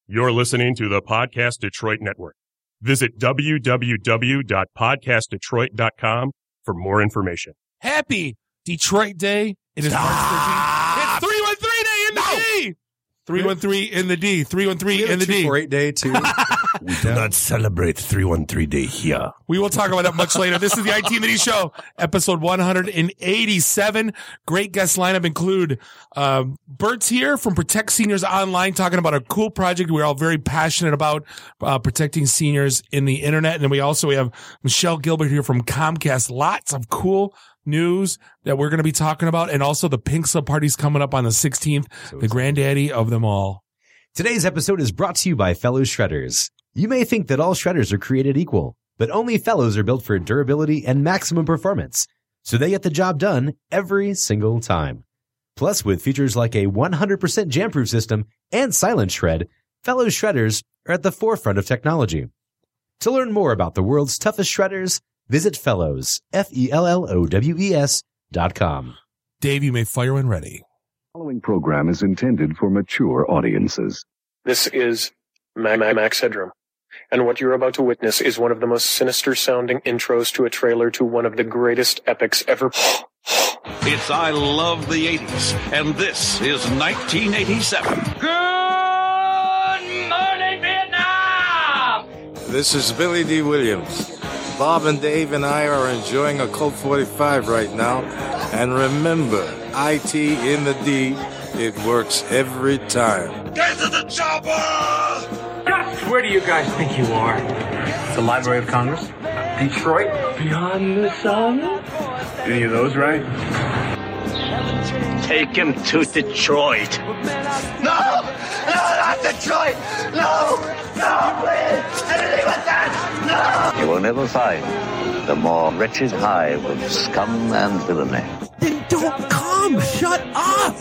You're listening to the Podcast Detroit Network. Visit www.podcastdetroit.com for more information. Happy Detroit Day. It is March 13th. It's 313 Day in the D. 313 in the D. 313 in the D. 248 Day, too. We do not celebrate 313 Day here. We will talk about that much later. This is the IT and the D Show, episode 187. Great guest lineup include Bert's here from Protect Seniors Online, talking about a cool project we're all very passionate about, protecting seniors in the internet. And then we have Michelle Gilbert here from Comcast. Lots of cool news that we're going to be talking about. And also the Pink Slip Party's coming up on the 16th, the granddaddy of them all. Today's episode is brought to you by Fellows Shredders. You may think that all shredders are created equal, but only Fellows are built for durability and maximum performance, so they get the job done every single time. Plus, with features like a 100% jam-proof system and silent shred, Fellows Shredders are at the forefront of technology. To learn more about the world's toughest shredders, visit Fellows, FELLOWES.com. Dave, you may fire when ready. The following program is intended for mature audiences. This is Max Headroom, and what you're about to witness is one of the most sinister-sounding intros to a trailer to one of the greatest epics ever. It's I Love the 80s, and this is 1987. Good morning, Vietnam! This is Billy D. Williams. Bob and Dave and I are enjoying a Colt 45 right now. And remember, IT in the D, it works every time. Get to the chopper! Where do you guys think you are? The Library of Congress? Detroit? Beyond the sun? Any of those right? Take him to Detroit. No, not Detroit. No, please. Anything but that. No. You will never find the more wretched hive of scum and villainy. Then don't come. Shut up.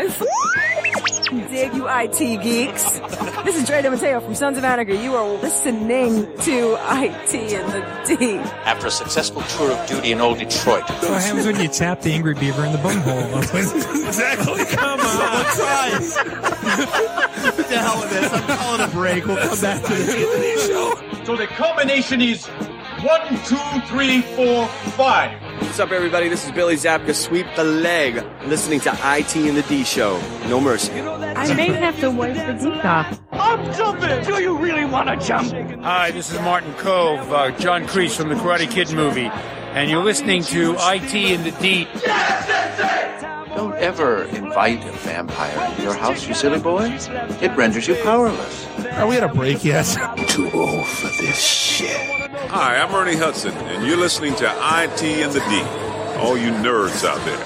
Dig you IT geeks. This is Dre DeMatteo from Sons of Anarchy. You are listening to IT in the D. After a successful tour of duty in old Detroit. What happens when you tap the angry beaver in the bunghole? Exactly. Come on. Tries. What the hell with this? I'm calling a break. We'll come back to the show. So the combination is 1, 2, 3, 4, 5. What's up, everybody? This is Billy Zapka. Sweep the leg. Listening to IT in the D Show. No mercy. I may have to wipe the geek off. I'm jumping! Do you really want to jump? Hi, this is Martin Cove, John Kreese from the Karate Kid movie. And you're listening to IT in the D. Don't ever invite a vampire into your house, you silly boy. It renders you powerless. Are we at a break yet? Too old for this shit. Hi, I'm Ernie Hudson, and you're listening to IT in the D. All you nerds out there.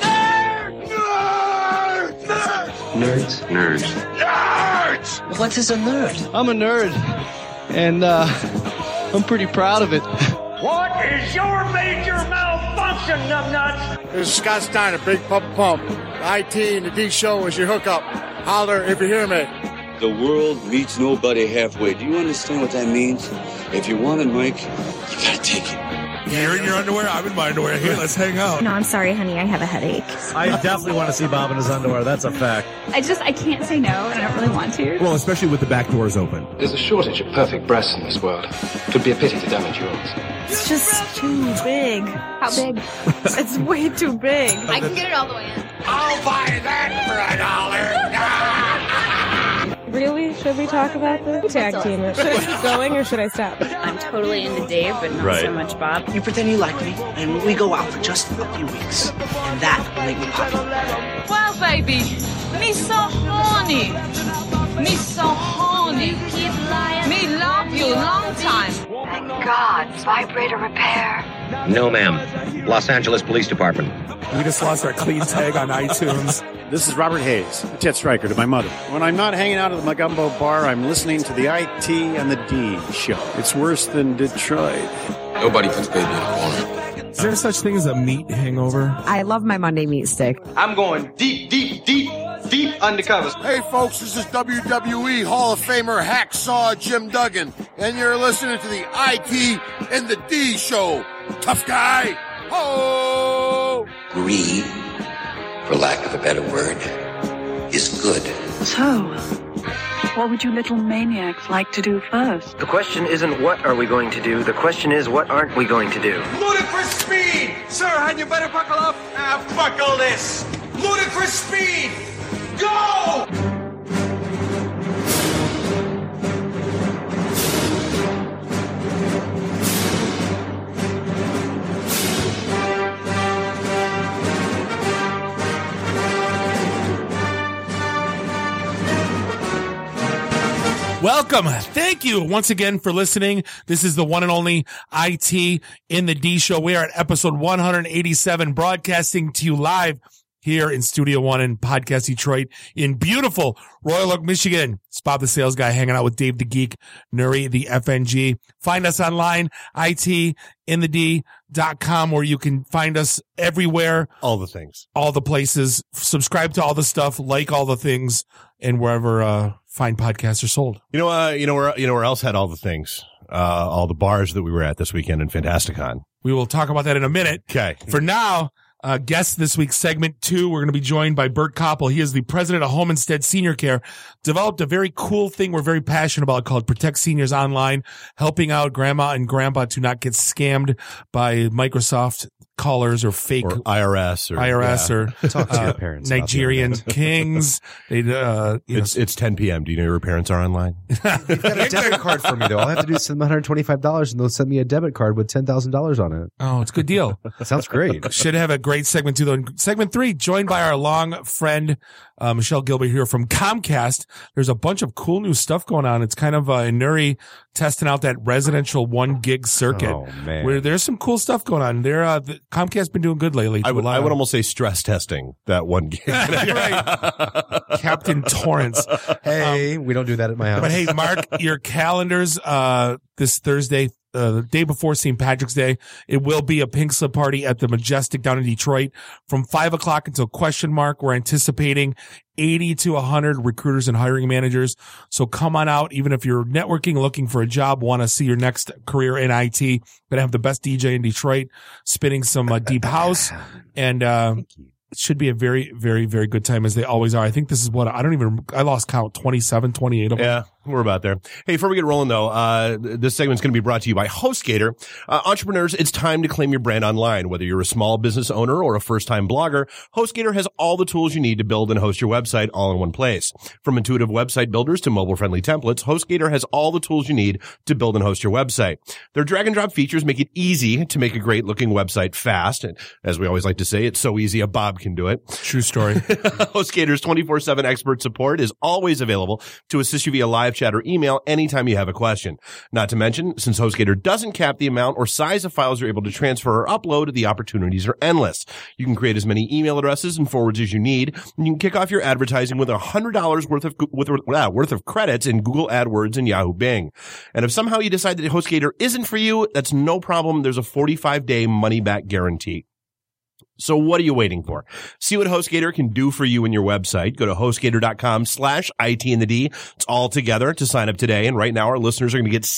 Nerds? Nerds. What is a nerd? I'm a nerd, and I'm pretty proud of it. What is your major malfunction, numbnuts? This is Scott Steiner, Big Pump. IT and the D Show is your hookup. Holler if you hear me. The world meets nobody halfway. Do you understand what that means? If you want it, Mike, you gotta take it. You're in your underwear, I'm in my underwear. Here, let's hang out. No, I'm sorry, honey. I have a headache. I definitely want to see Bob in his underwear. That's a fact. I can't say no, and I don't really want to. Well, especially with the back doors open. There's a shortage of perfect breasts in this world. It would be a pity to damage yours. It's just too big. How big? It's way too big. I can get it all the way in. I'll buy that for $1. Really? Should we talk about this? Tag team it. Should I keep going or should I stop? I'm totally into Dave, but not so much Bob. You pretend you like me, and we go out for just a few weeks. And that will make me popular. Well, baby, me so horny. Me so horny. Keep lying. Me love you long time. Thank God. Vibrator repair. No, ma'am. Los Angeles Police Department. We just lost our clean tag on iTunes. This is Robert Hayes, a tit striker to my mother. When I'm not hanging out at the Magumbo bar, I'm listening to the IT and the D Show. It's worse than Detroit. Nobody puts baby in a corner. Is there such thing as a meat hangover? I love my Monday meat stick. I'm going deep undercover. Hey, folks, this is WWE Hall of Famer Hacksaw Jim Duggan, and you're listening to the IT and the D Show. Tough guy. Ho! Greed, for lack of a better word, is good. So, What would you little maniacs like to do first? The question isn't what are we going to do. The question is what aren't we going to do? Ludicrous speed! Sir, had you better buckle up? Fuck all this! Ludicrous speed! Go! Welcome. Thank you once again for listening. This is the one and only IT in the D Show. We are at episode 187, broadcasting to you live here in Studio One in Podcast Detroit in beautiful Royal Oak, Michigan. It's Bob the Sales Guy hanging out with Dave the Geek, Nuri the FNG. Find us online, itinthed.com, where you can find us everywhere. All the things. All the places. Subscribe to all the stuff, like all the things, and wherever fine podcasts are sold. You know where else had all the things? All the bars that we were at this weekend in Fantasticon. We will talk about that in a minute. Okay. For now, guest this week's segment 2, we're going to be joined by Bert Koppel. He is the president of Home Instead Senior Care. Developed a very cool thing we're very passionate about called Protect Seniors Online, helping out grandma and grandpa to not get scammed by Microsoft callers or fake or IRS or talk to your parents. Nigerian kings. They, it's 10 p.m. Do you know your parents are online? You've got a debit card for me though. All I have to do is send them $125 and they'll send me a debit card with $10,000 on it. Oh, it's a good deal. Sounds great. Should have a great segment 2 though. Segment 3, joined by our long friend, Michelle Gilbert here from Comcast. There's a bunch of cool new stuff going on. It's kind of Nuri testing out that residential 1 gig circuit. Oh man. Where there's some cool stuff going on. Comcast's been doing good lately. I would almost say stress testing that 1 gig. Right. Captain Torrance. Hey, we don't do that at my house. But hey, mark your calendars, this Thursday, the day before St. Patrick's Day. It will be a pink slip party at the Majestic down in Detroit from 5:00 until question mark. We're anticipating 80 to 100 recruiters and hiring managers. So come on out. Even if you're networking, looking for a job, want to see your next career in IT, gonna have the best DJ in Detroit spinning some deep house, and it should be a very, very, very good time, as they always are. I think this is what I lost count, 27, 28 of them. Yeah, we're about there. Hey, before we get rolling though, this segment's going to be brought to you by HostGator. Entrepreneurs, it's time to claim your brand online. Whether you're a small business owner or a first-time blogger, HostGator has all the tools you need to build and host your website all in one place. From intuitive website builders to mobile-friendly templates, HostGator has all the tools you need to build and host your website. Their drag-and-drop features make it easy to make a great-looking website fast. And as we always like to say, it's so easy a Bob can do it. True story. HostGator's 24/7 expert support is always available to assist you via live chat or email anytime you have a question. Not to mention, since HostGator doesn't cap the amount or size of files you're able to transfer or upload, the opportunities are endless. You can create as many email addresses and forwards as you need, and you can kick off your advertising with $100 worth of credits in Google AdWords and Yahoo Bing. And if somehow you decide that HostGator isn't for you, that's no problem. There's a 45-day money-back guarantee. So what are you waiting for? See what HostGator can do for you and your website. Go to HostGator.com/IT-in-the-D. It's all together to sign up today. And right now our listeners are going to get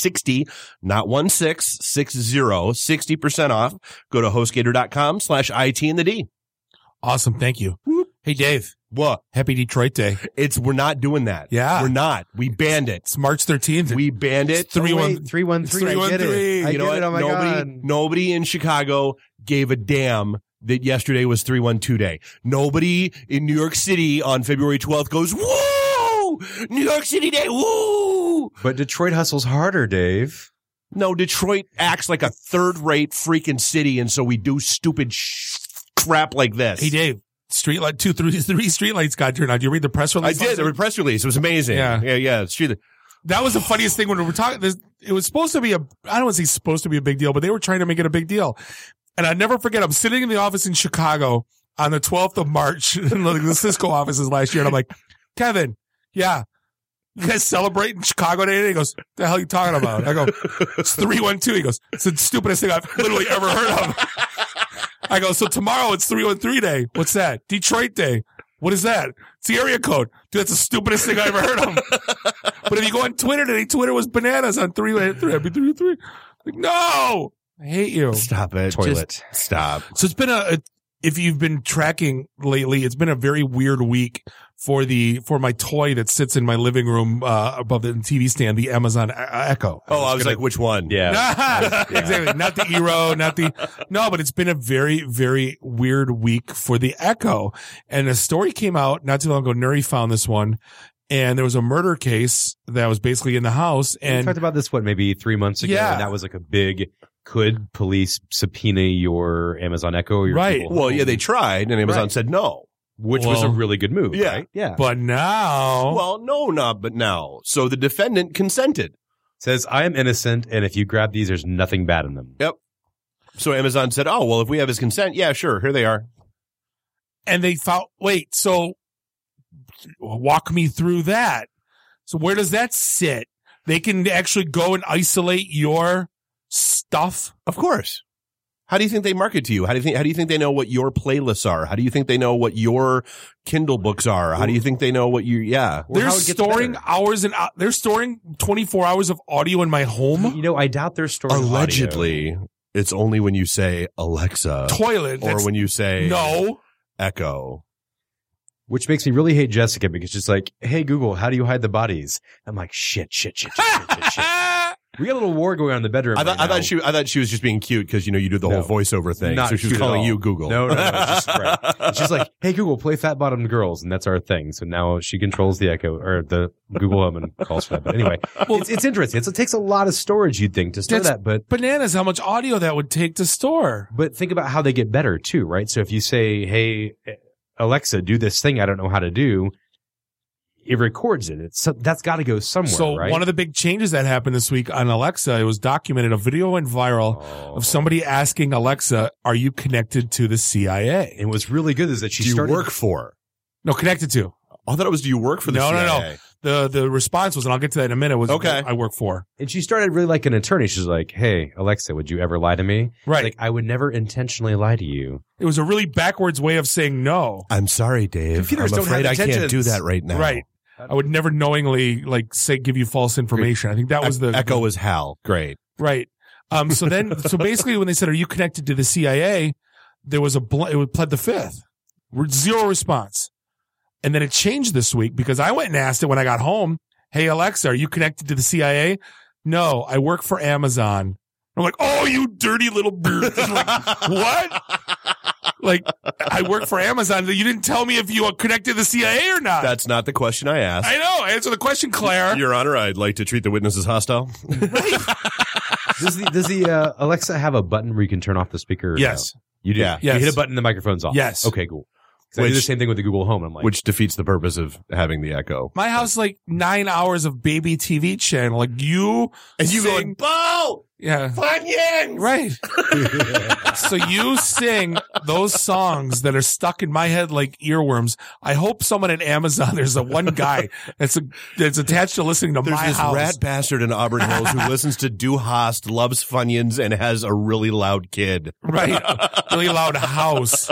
60% off. Go to HostGator.com/IT-in-the-D. Awesome. Thank you. Hey, Dave. What? Happy Detroit Day. We're not doing that. Yeah. We're not. We banned it. It's March 13th. We banned it. 313. I get it. You know what? Oh my God. Nobody in Chicago gave a damn that yesterday was 312 Day. Nobody in New York City on February 12th goes, woo! New York City Day, woo! But Detroit hustles harder, Dave. No, Detroit acts like a third-rate freaking city, and so we do stupid crap like this. Hey, Dave. Streetlight, 3 streetlights got turned on. Did you read the press release? I did. The press release. It was amazing. Yeah. It's true. That was the funniest thing when we were talking. It was supposed to be I don't want to say supposed to be a big deal, but they were trying to make it a big deal. And I never forget, I'm sitting in the office in Chicago on the 12th of March in the Cisco offices last year. And I'm like, Kevin, yeah, you guys celebrating Chicago Day? And he goes, the hell are you talking about? I go, it's 312. He goes, it's the stupidest thing I've literally ever heard of. I go, so tomorrow it's 313 Day. What's that? Detroit Day. What is that? It's the area code. Dude, that's the stupidest thing I ever heard of. But if you go on Twitter today, Twitter was bananas on 313. Like, no! I hate you. Stop it. Toilet. Just stop. So it's been if you've been tracking lately, it's been a very weird week for my toy that sits in my living room above the TV stand, the Amazon Echo. I was like, which one? Yeah. Exactly. Not the Eero, no, but it's been a very, very weird week for the Echo. And a story came out not too long ago. Nuri found this one. And there was a murder case that was basically in the house. And we talked about this, maybe 3 months ago? Yeah. And that was like a big, could police subpoena your Amazon Echo or your right. Google Well, Home? yeah, they tried, and Amazon Right. said no. Which was a really good move, Yeah. right? Yeah. But now. Well, no, not but now. So the defendant consented. Says, I am innocent, and if you grab these, there's nothing bad in them. Yep. So Amazon said, oh, well, if we have his consent, yeah, sure, here they are. And they found, so walk me through that. So where does that sit? They can actually go and isolate your stuff? Of course. How do you think they market to you? How do you think they know what your playlists are? How do you think they know what your Kindle books are? How do you think they know what They're storing hours and they're storing 24 hours of audio in my home. You know, I doubt they're storing allegedly. audio. It's only when you say Alexa, toilet, or when you say no Echo. Which makes me really hate Jessica because she's like, hey, Google, how do you hide the bodies? I'm like, shit. We got a little war going on in the bedroom. I thought she was just being cute because, you know, you do the whole voiceover thing. Not so she was cute at calling all. you Google. No. It's just right. She's like, hey, Google, play Fat Bottomed Girls. And that's our thing. So now she controls the Echo or the Google Home and calls for that. But anyway, it's interesting. It takes a lot of storage, you'd think, to store that. But bananas, how much audio that would take to store. But think about how they get better too, right? So if you say, hey, Alexa, do this thing I don't know how to do, it records it. That's got to go somewhere, so right? One of the big changes that happened this week on Alexa, it was documented, a video went viral of somebody asking Alexa, are you connected to the CIA? And what's really good is that do you work for? No, connected to. I thought it was, do you work for the CIA? No. The response was, and I'll get to that in a minute, was okay. I work for. And she started really like an attorney. She's like, hey, Alexa, would you ever lie to me? Right. Like, I would never intentionally lie to you. It was a really backwards way of saying no. I'm sorry, Dave. Computers I'm don't afraid have I can't intentions. do that right now. Right. I would never knowingly give you false information. I think that was the Echo was Hal. Great. Right. So basically when they said, are you connected to the CIA? There was it pled the fifth. Zero response. And then it changed this week because I went and asked it when I got home. Hey, Alexa, are you connected to the CIA? No, I work for Amazon. I'm like, oh, you dirty little bird. Like, what? Like, I work for Amazon. You didn't tell me if you are connected to the CIA or not. That's not the question I asked. I know. Answer the question, Claire. Your Honor, I'd like to treat the witness as hostile. Does the Alexa have a button where you can turn off the speaker? Yes. No? You do? Yeah. You Yes. hit a button, the microphone's off? Yes. Okay, cool. I do the same thing with the Google Home. I'm like, Which defeats the purpose of having the Echo. My house, 9 hours of baby TV channel. Like you going, Bo! Yeah. Funyuns! Right. So you sing those songs that are stuck in my head like earworms. I hope someone at Amazon, there's one guy that's attached to listening to There's my this house. rat bastard in Auburn Hills who listens to Du Hast, loves Funyuns, and has a really loud kid. Right. Really loud house.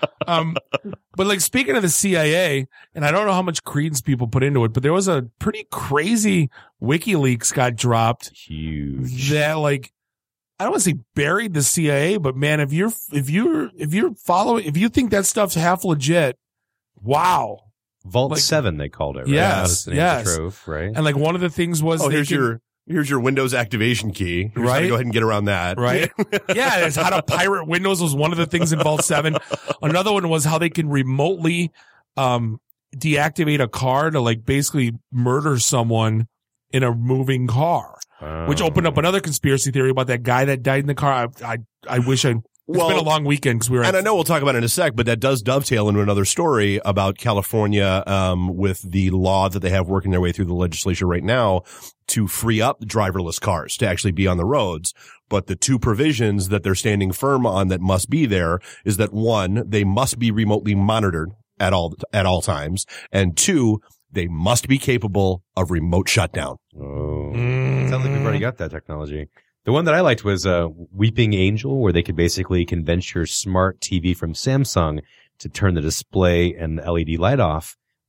But speaking of the CIA, and I don't know how much credence people put into it, but there was a pretty crazy WikiLeaks got dropped. Huge. That I don't want to say buried the CIA, but man, if you think that stuff's half legit, wow. Vault 7, they called it, right? Yes, That was the name of the trove, right? And one of the things was, here's your Windows activation key. Here's how to go ahead and get around that. Right. Yeah. It's how to pirate Windows was one of the things in Vault 7. Another one was how they can remotely, deactivate a car to basically murder someone in a moving car, which opened up another conspiracy theory about that guy that died in the car. I wish it's been a long weekend because we were. And I know we'll talk about it in a sec, but that does dovetail into another story about California, with the law that they have working their way through the legislature right now to free up driverless cars to actually be on the roads. But the two provisions that they're standing firm on that must be there is that one, they must be remotely monitored at all times. And two, they must be capable of remote shutdown. Oh, sounds like we've already got that technology. The one that I liked was Weeping Angel, where they could basically convince your smart TV from Samsung to turn the display and the LED light off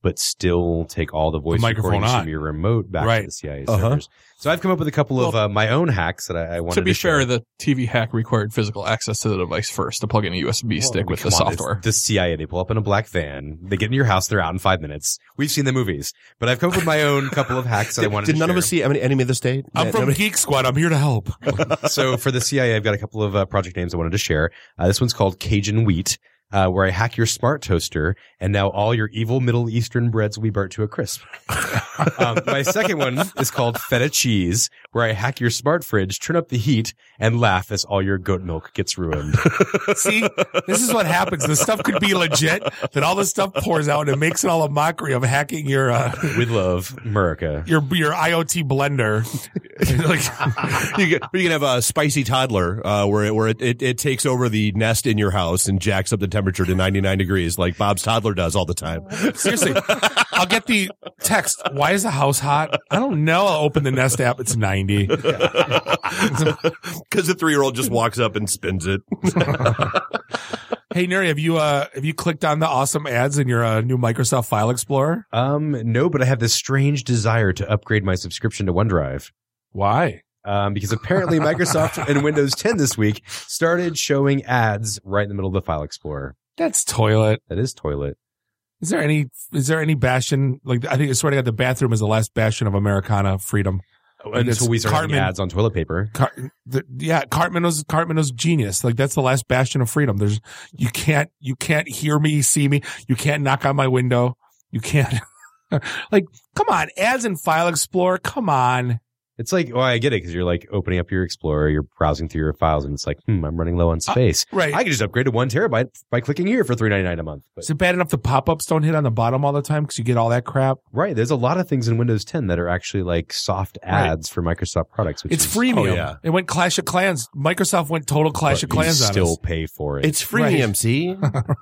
but still take all the voice microphone recordings on. from your remote back Right. to the CIA servers. So I've come up with a couple of my own hacks that I wanted To be fair, share. the TV hack required physical access to the device first to plug in a USB stick with the Come on, software. it's the CIA, they pull up in a black van, they get in your house, they're out in 5 minutes. We've seen the movies, but I've come up with my own couple of hacks that I wanted to Did none share. of us see Enemy of the State? I'm from Geek Squad. I'm here to help. So for the CIA, I've got a couple of project names I wanted to share. This one's called Cajun Wheat, where I hack your smart toaster, and now all your evil Middle Eastern breads will be burnt to a crisp. My second one is called Feta Cheese, where I hack your smart fridge, turn up the heat, and laugh as all your goat milk gets ruined. See, this is what happens. The stuff could be legit, then all this stuff pours out and it makes it all a mockery of hacking your With love, America. your IoT blender. Like, you can have a spicy toddler where it takes over the nest in your house and jacks up the temperature to 99 degrees like Bob's toddler does all the time. seriously, I'll get the text. Why is the house hot? I don't know. I'll open the Nest app. It's 90. Because the 3-year-old just walks up and spins it. Hey, Neri, have you clicked on the awesome ads in your new Microsoft File Explorer? No, but I have this strange desire to upgrade my subscription to OneDrive. Why? Because apparently Microsoft and Windows 10 this week started showing ads right in the middle of the File Explorer. That's toilet. That is toilet. Is there any bastion? Like, I think I swear to God, the bathroom is the last bastion of Americana freedom. Until we start having ads on toilet paper. Cartman was genius. Like, that's the last bastion of freedom. You can't hear me, see me. You can't knock on my window. You can't, like, come on, ads in File Explorer. Come on. It's like, I get it, because you're like opening up your Explorer, you're browsing through your files, and it's like, I'm running low on space. Right. I can just upgrade to 1 terabyte by clicking here for $3.99 a month. But, is it bad enough the pop-ups don't hit on the bottom all the time because you get all that crap? Right. There's a lot of things in Windows 10 that are actually like soft ads for Microsoft products. Which It's is, freemium. Oh, yeah. It went Clash of Clans. Microsoft went total Clash of Clans on us. still pay for it. It's freemium, see?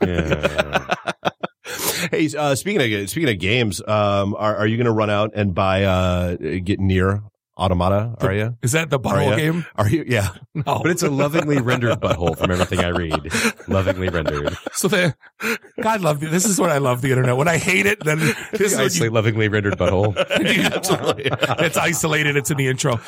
Yeah. Hey, speaking of games, are you going to run out and buy get Nier Automata? Are you? Is that the butthole game? Are you? Yeah. No. But it's a lovingly rendered butthole from everything I read. Lovingly rendered. So God love this is what I love the internet. When I hate it, then this is Nicely lovingly rendered butthole. Absolutely. It's isolated. It's in the intro.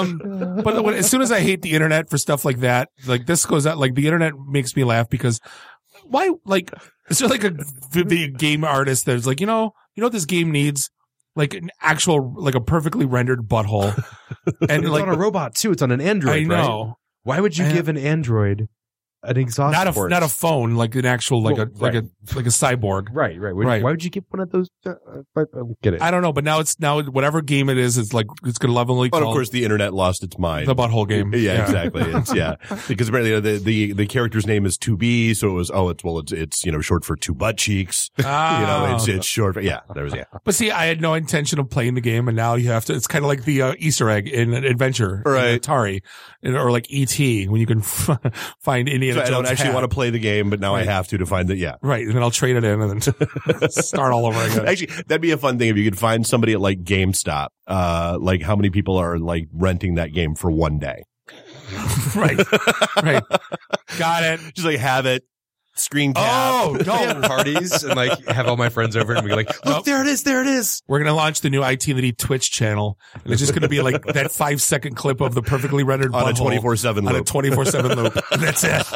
But as soon as I hate the internet for stuff like that, like this goes out, like the internet makes me laugh because why, like, is there like a video game artist that's like, you know what this game needs? Like an actual, like a perfectly rendered butthole. And it's like on a robot too. It's on an Android. I know. Right? Why would you give an Android an exhaust port? Not a phone, like an actual, like a cyborg. Right. Right. Why would you give one of those? Get it? I don't know, but now whatever game it is, it's like, it's going to lovingly But call of course, the internet lost its mind. the butthole game. Yeah, exactly. It's because apparently the character's name is 2B, so it's short for 2 butt cheeks. It's short for But see, I had no intention of playing the game, and now you have to. It's kind of like the Easter egg in Adventure, right? In Atari, or like E.T. when you can find Indiana So I Jones. don't actually hat. want to play the game, but now I have to find that. Right, and then I'll trade it in and then start all over again. Actually, that'd be a fun thing if you could find somebody at like GameStop. Like how many people are like renting that game for one day? Right. Got it. Just like have it. Screen cap. Oh, We have parties and like have all my friends over and be like, look, there it is. We're going to launch the new IT and the D Twitch channel. And it's just going to be like that 5-second clip of the perfectly rendered on a butthole 24/7 loop. On a 24/7 loop. That's it.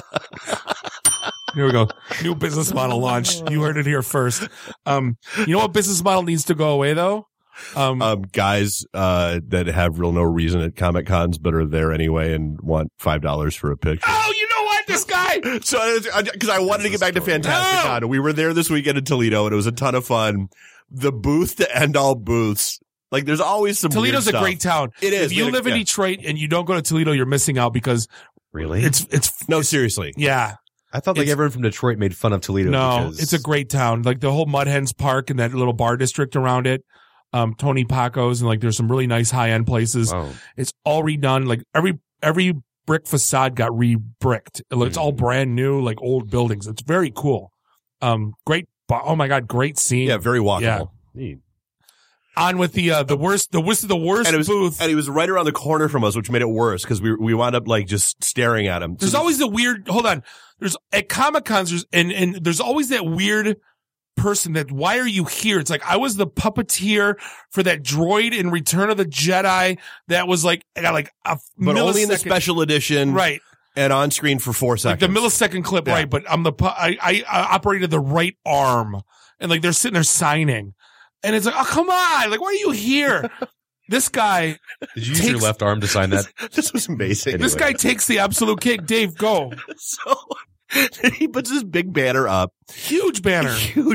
Here we go. New business model launch. You heard it here first. You know what business model needs to go away though? Guys that have no reason at Comic Cons but are there anyway and want $5 for a picture. Oh, you know what? This guy. So because I wanted to get back to Fantastic Con. We were there this weekend in Toledo and it was a ton of fun. The booth to end all booths. Like there's always some Toledo's weird a great town. It is. If you live in Detroit and you don't go to Toledo, you're missing out because really seriously. Yeah. I thought like everyone from Detroit made fun of Toledo. No, because it's a great town. Like the whole Mud Hens Park and that little bar district around it. Tony Paco's and like there's some really nice high end places. Wow. It's all redone. Like every brick facade got re-bricked. It's all brand new, like old buildings. It's very cool. Great. Oh my God. Great scene. Yeah. Very walkable. Yeah. On with the worst booth. And he was right around the corner from us, which made it worse because we wound up like just staring at him. There's always the weird, hold on. There's at Comic Cons, there's always that weird person that, why are you here? It's like, I was the puppeteer for that droid in Return of the Jedi that was like, I got like a but only in the millisecond- special edition. Right. And on screen for 4 seconds. Like the millisecond clip, right? But I operated the right arm, and like they're sitting there signing, and it's like, oh come on, like why are you here? This guy. Did you use your left arm to sign that? This was amazing. This guy takes the absolute kick. Dave, go. So he puts this big banner up, huge banner,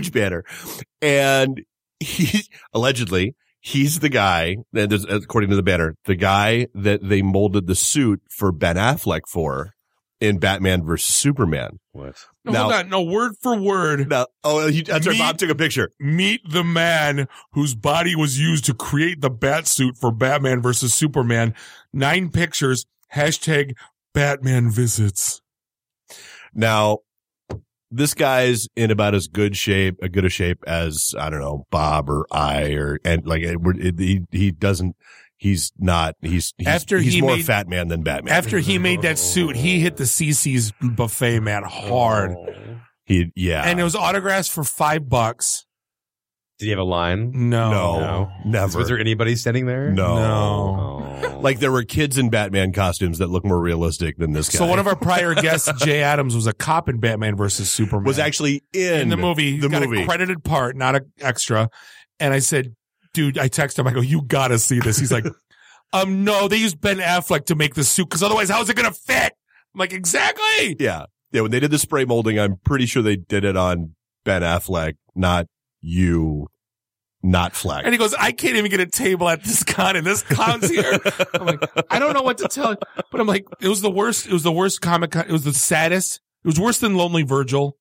and he allegedly. He's the guy, according to the banner, the guy that they molded the suit for Ben Affleck for in Batman versus Superman. What? No, hold on. No, word for word. Now, that's where Bob took a picture. Meet the man whose body was used to create the bat suit for Batman versus Superman. 9 pictures. # Batman visits. Now, this guy's in about as good a shape as, I don't know, Bob or I, he's more a fat man than Batman. After he made that suit, he hit the CC's buffet, man, hard. And it was autographs for $5. Did he have a line? No, never. Was there anybody standing there? No. Like there were kids in Batman costumes that look more realistic than this guy. So one of our prior guests, Jay Adams, was a cop in Batman versus Superman. Was actually in the movie. He got a credited part, not an extra. And I said, dude, I texted him. I go, you gotta see this. He's like, no, they used Ben Affleck to make the suit because otherwise, how's it gonna fit? I'm like, exactly. Yeah. When they did the spray molding, I'm pretty sure they did it on Ben Affleck, not you. Not Fleck. And he goes, I can't even get a table at this con, and this con's here. I'm like, I don't know what to tell you. But I'm like, it was the worst. It was the worst Comic-Con. It was the saddest. It was worse than Lonely Virgil.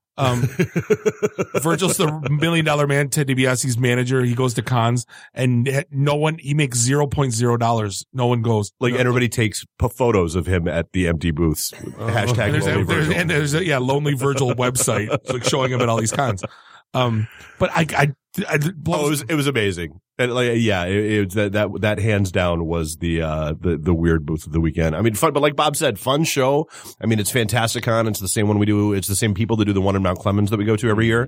Virgil's the $1 million man, Ted DiBiase's manager. He goes to cons, and he makes $0.0. No one goes. Like, everybody takes photos of him at the empty booths. Hashtag Lonely Virgil. And there's a Lonely Virgil website like showing him at all these cons. But it was amazing. And that hands down was the weird booth of the weekend. I mean, fun, but like Bob said, fun show. I mean, it's Fantasticon. It's the same one we do. It's the same people that do the one in Mount Clemens that we go to every year.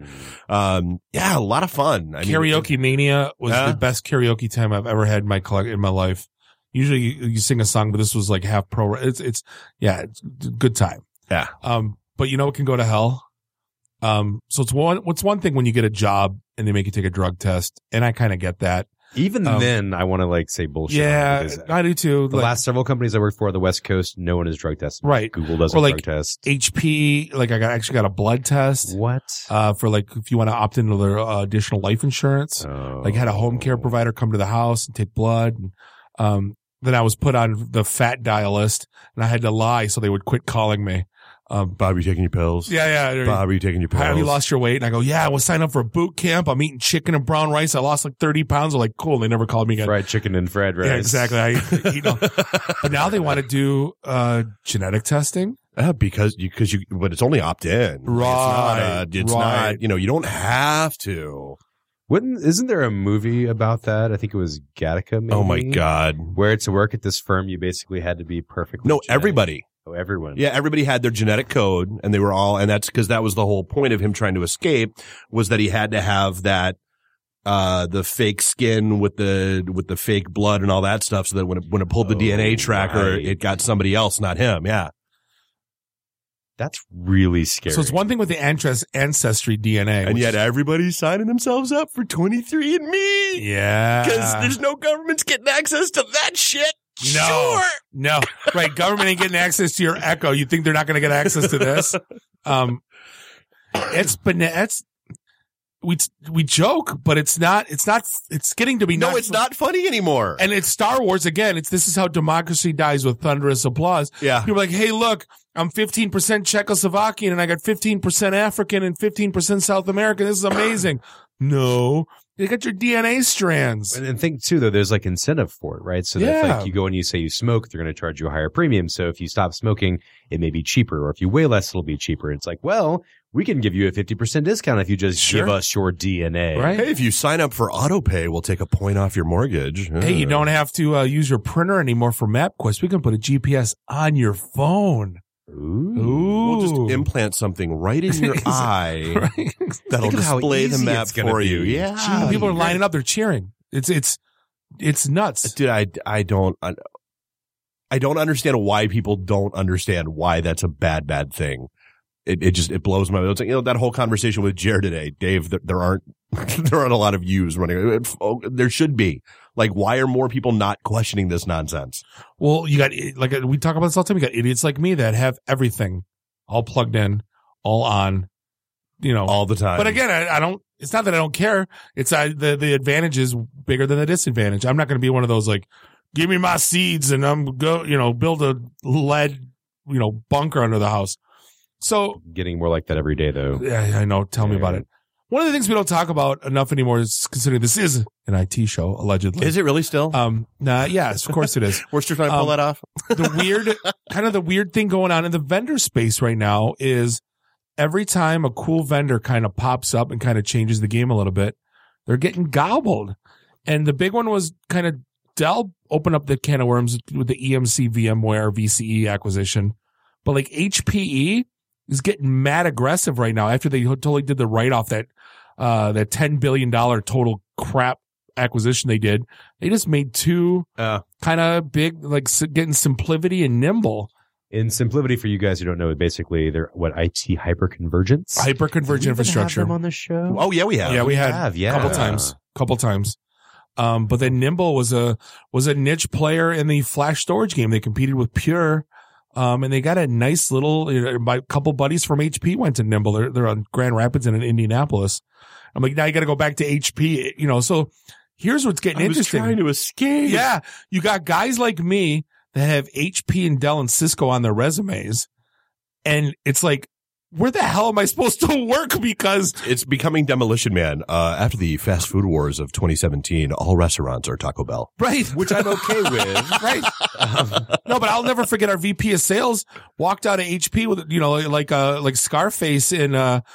A lot of fun. Karaoke Mania was the best karaoke time I've ever had in my life. Usually you sing a song, but this was like half pro. It's a good time. Yeah. But you know what can go to hell? So it's one thing when you get a job and they make you take a drug test, and I kind of get that. Even then, I want to say bullshit. Yeah, I do too. The last several companies I worked for on the West Coast, no one is drug tested. Right. Google doesn't drug test. HP, I actually got a blood test. What? For if you want to opt into their additional life insurance. Had a home care provider come to the house and take blood. And, then I was put on the fat dial list, and I had to lie so they would quit calling me. Bob, you taking your pills? Yeah. Bob, are you taking your pills? Have you lost your weight? And I go, yeah, I was signed up for a boot camp. I'm eating chicken and brown rice. I lost 30 pounds. I'm like, cool. And they never called me again. Fried chicken and fried rice. Yeah, exactly. But now they want to do genetic testing. Because but it's only opt in. Right. It's not, you don't have to. Isn't there a movie about that? I think it was Gattaca, maybe? Oh my God. Where to work at this firm, you basically had to be perfectly No, genetic. everybody. Oh, everyone. Yeah, everybody had their genetic code, and they were all, and that's because that was the whole point of him trying to escape, was that he had to have that, the fake skin with the fake blood and all that stuff, so that when it pulled the DNA tracker, it got somebody else, not him. Yeah. That's really scary. So it's one thing with the ancestry DNA. And yet everybody's signing themselves up for 23andMe. Yeah. Because there's no government's getting access to that shit. No. Right. Government ain't getting access to your echo. You think they're not going to get access to this? We joke, but it's getting to be no, it's not funny anymore. And it's Star Wars again. This is how democracy dies, with thunderous applause. Yeah. People are like, hey, look, I'm 15% Czechoslovakian and I got 15% African and 15% South American. This is amazing. No. You got your DNA strands. And think too, though, there's incentive for it, right? So that if you go and you say you smoke, they're going to charge you a higher premium. So if you stop smoking, it may be cheaper, or if you weigh less, it'll be cheaper. It's like, well, we can give you a 50% discount if you just give us your DNA. Right. Hey, if you sign up for AutoPay, we'll take a point off your mortgage. Hey, you don't have to use your printer anymore for MapQuest. We can put a GPS on your phone. We'll just implant something right in your eye that'll display the map for you. Yeah. Gee, people are lining up. They're cheering. It's nuts. Dude, I don't understand why people don't understand why that's a bad thing. It blows my mind. It's like, that whole conversation with Jared today, Dave, there aren't a lot of views running. There should be. Like, why are more people not questioning this nonsense? Well, you got, like, we talk about this all the time. You got idiots like me that have everything all plugged in, all on, all the time. But again, I don't, it's not that I don't care. It's the advantage is bigger than the disadvantage. I'm not going to be one of those, like, give me my seeds and I'm build a lead, bunker under the house. So getting more like that every day, though. Yeah, I know. Tell me about it. One of the things we don't talk about enough anymore is considering this is an IT show, allegedly. Is it really still? Yes, of course it is. We're still trying to pull that off. The weird thing going on in the vendor space right now is every time a cool vendor kind of pops up and kind of changes the game a little bit, they're getting gobbled. And the big one was kind of Dell opened up the can of worms with the EMC VMware VCE acquisition. But like HPE is getting mad aggressive right now after they totally did the write-off that $10 billion total crap acquisition they did. They just made two kind of big, like getting SimpliVity and Nimble. In SimpliVity, for you guys who don't know, basically they're IT hyperconvergence. Hyperconvergent infrastructure. Have them on the show? Oh yeah, we have. Yeah, we had a couple times. But then Nimble was a niche player in the flash storage game. They competed with Pure. And they got a nice little, my couple buddies from HP went to Nimble. They're on Grand Rapids and in Indianapolis. I'm like, now you got to go back to HP, so here's what's getting interesting. Trying to escape. Yeah. You got guys like me that have HP and Dell and Cisco on their resumes. And it's like, where the hell am I supposed to work? Because it's becoming Demolition Man. After the fast food wars of 2017, all restaurants are Taco Bell. Right. Which I'm okay with. Right. No, but I'll never forget our VP of sales walked out of HP with, like Scarface in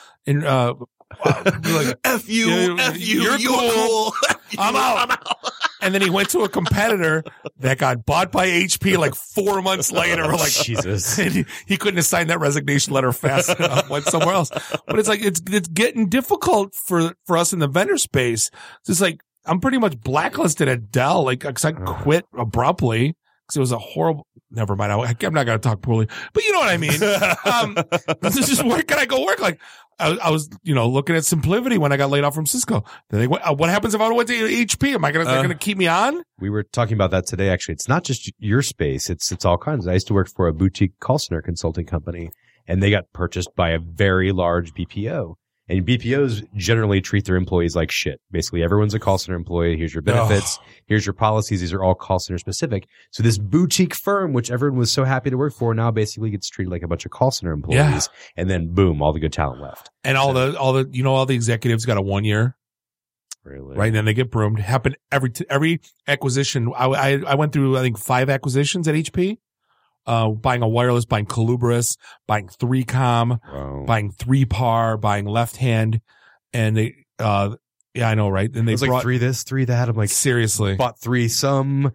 like, F you, you're cool. I'm out. And then he went to a competitor that got bought by HP like 4 months later. We're like, Jesus. And he couldn't have signed that resignation letter fast enough. Went somewhere else. But it's like, it's getting difficult for us in the vendor space. It's just like, I'm pretty much blacklisted at Dell, like, cause I quit abruptly. Cause it was a horrible, never mind. I'm not going to talk poorly, but you know what I mean? This is just, where can I go work? Like, I was, looking at SimpliVity when I got laid off from Cisco. Then what happens if I went to HP? Am I they're going to keep me on? We were talking about that today. Actually, it's not just your space. It's all kinds. I used to work for a boutique call center consulting company, and they got purchased by a very large BPO. And BPOs generally treat their employees like shit. Basically, everyone's a call center employee. Here's your benefits. Here's your policies. These are all call center specific. So this boutique firm, which everyone was so happy to work for, now basically gets treated like a bunch of call center employees. Yeah. And then boom, all the good talent left. And all the executives got a 1 year. Really? Right. And then they get broomed. Happened every acquisition. I went through, I think 5 acquisitions at HP. Buying a wireless, buying Colubris, buying 3Com, buying 3Par, buying Left Hand, and they, yeah, I know, right? And they brought like 3 this, 3 that. I'm like, seriously, bought 3 some.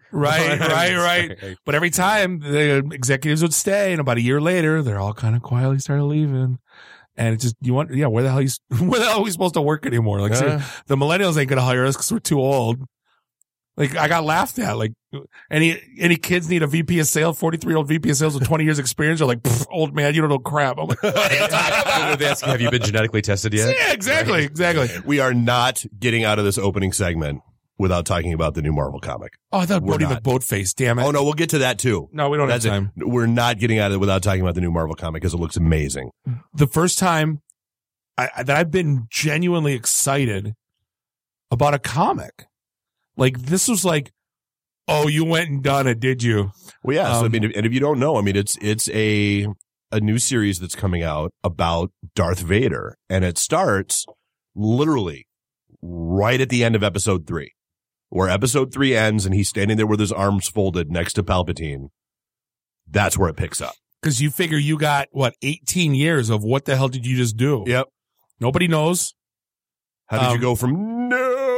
Right. But every time the executives would stay, and about a year later, they're all kind of quietly started leaving. And it's just, where the hell are we supposed to work anymore? Like, so the millennials ain't going to hire us because we're too old. Like, I got laughed at. Like, any kids need a VP of sales, 43-year-old VP of sales with 20 years experience? They're like, old man, you don't know crap. I'm like, what are you talking about? They ask, have you been genetically tested yet? Yeah, exactly. We are not getting out of this opening segment without talking about the new Marvel comic. Oh, I thought Bodie McBoatface, damn it. Oh, no, we'll get to that too. No, we don't have time. We're not getting out of it without talking about the new Marvel comic because it looks amazing. The first time that I've been genuinely excited about a comic. Like, this was like, oh, you went and done it, did you? Well, yeah. So, and if you don't know, it's a new series that's coming out about Darth Vader, and it starts literally right at the end of episode 3, where episode 3 ends, and he's standing there with his arms folded next to Palpatine. That's where it picks up. Because you figure you got 18 years of what the hell did you just do? Yep. Nobody knows. How did you go from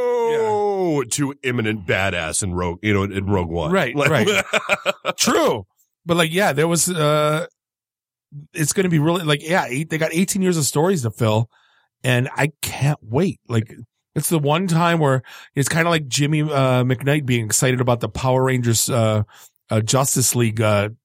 to imminent badass in Rogue One? Right. True. But there was, it's going to be really they got 18 years of stories to fill, and I can't wait. Like, it's the one time where it's kind of like Jimmy McKnight being excited about the Power Rangers Justice League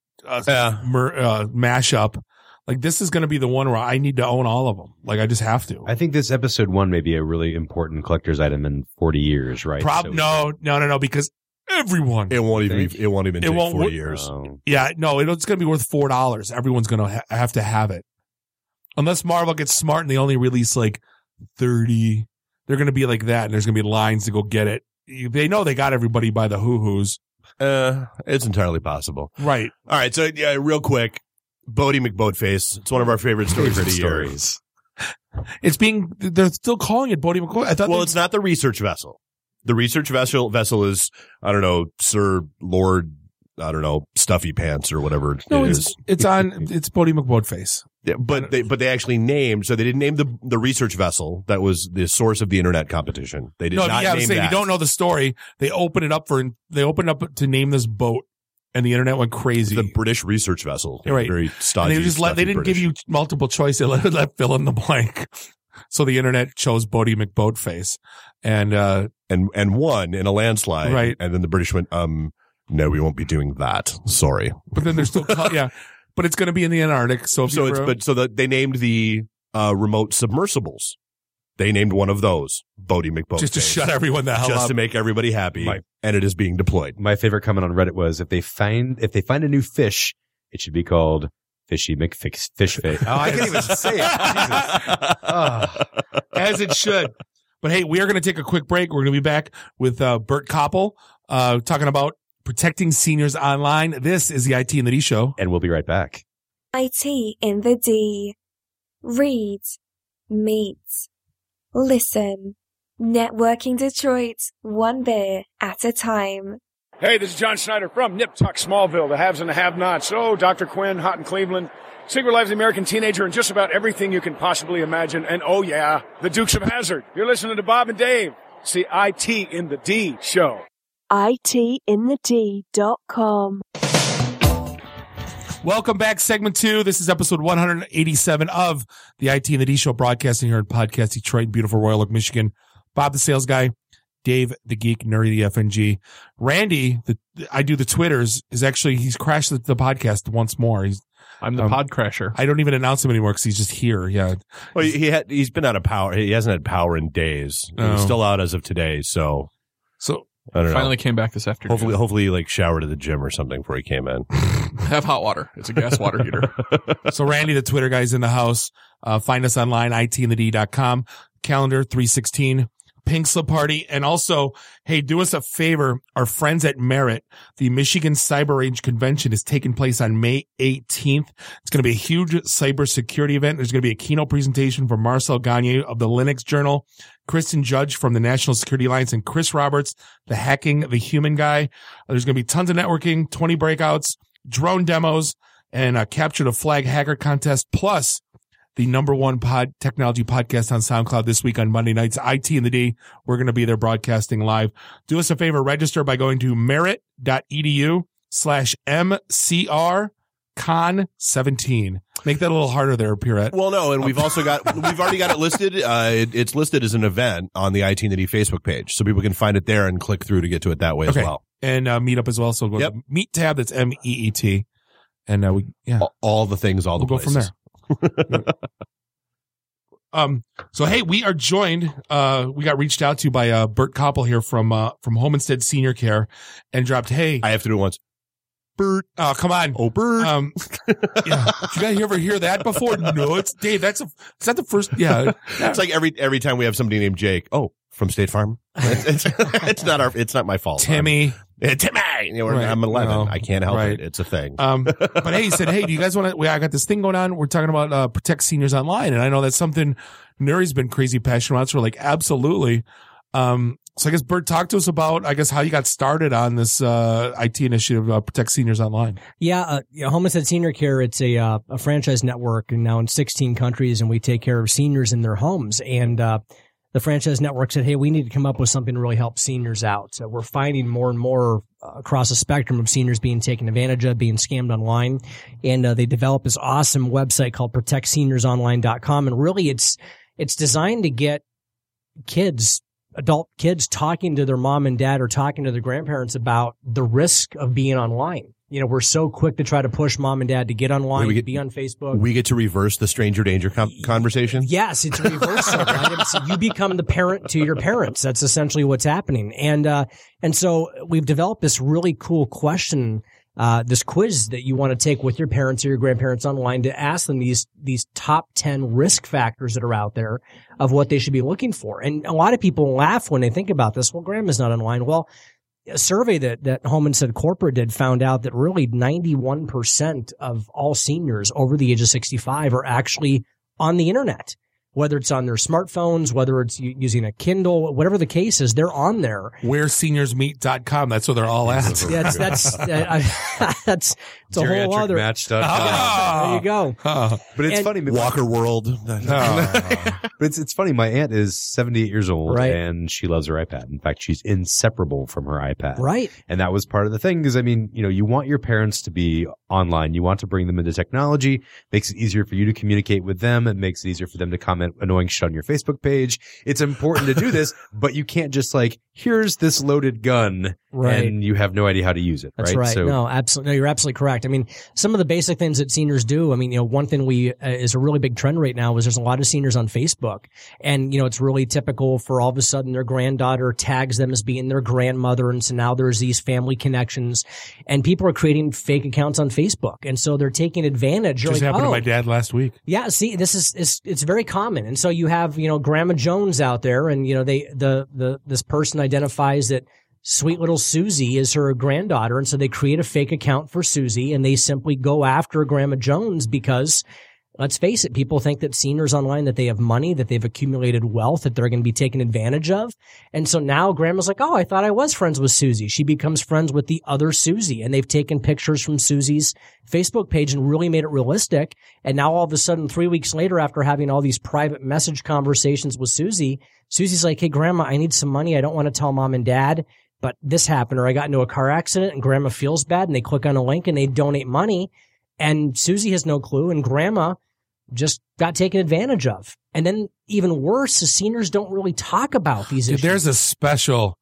mashup. Like, this is going to be the one where I need to own all of them. Like, I just have to. I think this episode 1 may be a really important collector's item in 40 years, right? No, because everyone. It won't even take 4 years. Yeah, no, it's going to be worth $4. Everyone's going to have to have it. Unless Marvel gets smart and they only release like 30. They're going to be like that, and there's going to be lines to go get it. They know they got everybody by the hoo-hoos. It's entirely possible. Right. All right, so real quick. Bodie McBoatface. It's one of our favorite stories of the year. They're still calling it Bodie McBoatface. It's not the research vessel. The research vessel is, I don't know, Sir Lord, I don't know, Stuffy Pants or whatever it is. It's Bodie McBoatface. Yeah, but they actually named, so they didn't name the research vessel that was the source of the internet competition. They did not name that. If you don't know the story, they opened up to name this boat. And the internet went crazy. The British research vessel. Right. Very stodgy. And they didn't give you multiple choice. They let fill in the blank. So the internet chose Bodie McBoatface. And won in a landslide. Right. And then the British went, no, we won't be doing that. Sorry. But then they're still, but it's going to be in the Antarctic. So they named the, remote submersibles. They named one of those Bodie McBoatface. Just to shut everyone the hell up. Just to make everybody happy. Right. And it is being deployed. My favorite comment on Reddit was, if they find a new fish, it should be called Fishy McFish Face. Oh, I can't even say it. As it should. But hey, we are going to take a quick break. We're going to be back with Bert Koppel talking about protecting seniors online. This is the IT in the D Show. And we'll be right back. IT in the D. Read. Meet. Listen. Networking Detroit, one beer at a time. Hey, this is John Schneider from Nip Tuck Smallville, the haves and the have-nots. Oh, Dr. Quinn, Hot in Cleveland, Secret Life of the American Teenager, and just about everything you can possibly imagine. And oh yeah, the Dukes of Hazzard. You're listening to Bob and Dave. It's the IT in the D Show. ITinthed.com. Welcome back, segment 2. This is episode 187 of the IT in the D Show, broadcasting here in Podcast Detroit, beautiful Royal Oak, Michigan. Bob, the sales guy. Dave, the geek. Nerdy, the FNG. Randy, I do the Twitters, he's crashed the podcast once more. I'm the pod crasher. I don't even announce him anymore because he's just here. Yeah. Well, he's been out of power. He hasn't had power in days. Oh. He's still out as of today. So I don't know. Finally came back this afternoon. Hopefully like showered at the gym or something before he came in. Have hot water. It's a gas water heater. So Randy, the Twitter guy's in the house. Find us online, itinthed.com. Calendar 316. Pink Slip Party. And also, hey, do us a favor. Our friends at Merit, the Michigan Cyber Range Convention is taking place on May 18th. It's going to be a huge cybersecurity event. There's going to be a keynote presentation from Marcel Gagne of the Linux Journal, Kristen Judge from the National Security Alliance, and Chris Roberts, the Hacking the Human guy. There's going to be tons of networking, 20 breakouts, drone demos, and a Capture the Flag hacker contest, plus the #1 technology podcast on SoundCloud this week on Monday nights, IT in the D. We're going to be there broadcasting live. Do us a favor, register by going to merit.edu/MCRCon17. Make that a little harder there, Pierrette. Well, no, and we've already got it listed. It's listed as an event on the IT in the D Facebook page, so people can find it there and click through to get to it that way as well. And Meetup as well. So go to Meet tab. That's MEET. And all the things, all the we'll places. Go from there. So hey, we are joined. We got reached out to by Bert Koppel here from Home Instead Senior Care, and dropped, hey, I have to do it once. Bert, oh come on, Bert. Yeah, did you guys ever hear that before? No, it's Dave. Is that the first? Yeah, it's like every time we have somebody named Jake. Oh, from State Farm. It's not my fault. Timmy. Timmy. I'm 11. No, I can't help it. It's a thing. But hey, he said, hey, do you guys want to, I got this thing going on. We're talking about, protect seniors online. And I know that's something Nuri's been crazy passionate about. So we're like, absolutely. So I guess Bert, talk to us about, I guess, how you got started on this, IT initiative, protect seniors online. Yeah. Home Instead Senior Care, it's a franchise network now in 16 countries, and we take care of seniors in their homes. And, the franchise network said, hey, we need to come up with something to really help seniors out. So we're finding more and more across the spectrum of seniors being taken advantage of, being scammed online. And they developed this awesome website called protectseniorsonline.com. And really it's designed to get adult kids talking to their mom and dad or talking to their grandparents about the risk of being online. You know, we're so quick to try to push mom and dad to get online, to be on Facebook. We get to reverse the stranger danger conversation? Yes, it's reversal, right? You become the parent to your parents. That's essentially what's happening. And so we've developed this really cool question, this quiz that you want to take with your parents or your grandparents online to ask them these top 10 risk factors that are out there of what they should be looking for. And a lot of people laugh when they think about this. Well, grandma's not online. Well, a survey that Home and Said Corporate did found out that really 91% of all seniors over the age of 65 are actually on the internet. Whether it's on their smartphones, whether it's using a Kindle, whatever the case is, they're on there. WhereSeniorsMeet.com. That's where they're all at. Yeah, that's it's a whole other Match.com. There you go. But it's funny. Walker World. But it's funny. My aunt is 78 years old, right, and she loves her iPad. In fact, she's inseparable from her iPad. Right. And that was part of the thing, because I mean, you know, you want your parents to be online. You want to bring them into technology. Makes it easier for you to communicate with them. It makes it easier for them to comment annoying shit on your Facebook page. It's important to do this, but you can't just like, here's this loaded gun, right, and you have no idea how to use it. That's right. So, no, absolutely. No, you're absolutely correct. I mean, some of the basic things that seniors do. I mean, you know, one thing is a really big trend right now is there's a lot of seniors on Facebook, and you know, it's really typical for all of a sudden their granddaughter tags them as being their grandmother, and so now there's these family connections, and people are creating fake accounts on Facebook, and so they're taking advantage. Just happened to my dad last week. Yeah, see, it's very common. And so you have, you know, Grandma Jones out there, and you know, this person identifies that sweet little Susie is her granddaughter, and so they create a fake account for Susie, and they simply go after Grandma Jones because, let's face it, people think that seniors online, that they have money, that they've accumulated wealth, that they're going to be taken advantage of. And so now Grandma's like, oh, I thought I was friends with Susie. She becomes friends with the other Susie, and they've taken pictures from Susie's Facebook page and really made it realistic. And now all of a sudden, 3 weeks later, after having all these private message conversations with Susie, Susie's like, hey, Grandma, I need some money. I don't want to tell mom and dad, but this happened, or I got into a car accident and Grandma feels bad, and they click on a link and they donate money. And Susie has no clue, and Grandma just got taken advantage of. And then even worse is seniors don't really talk about these issues. There's a special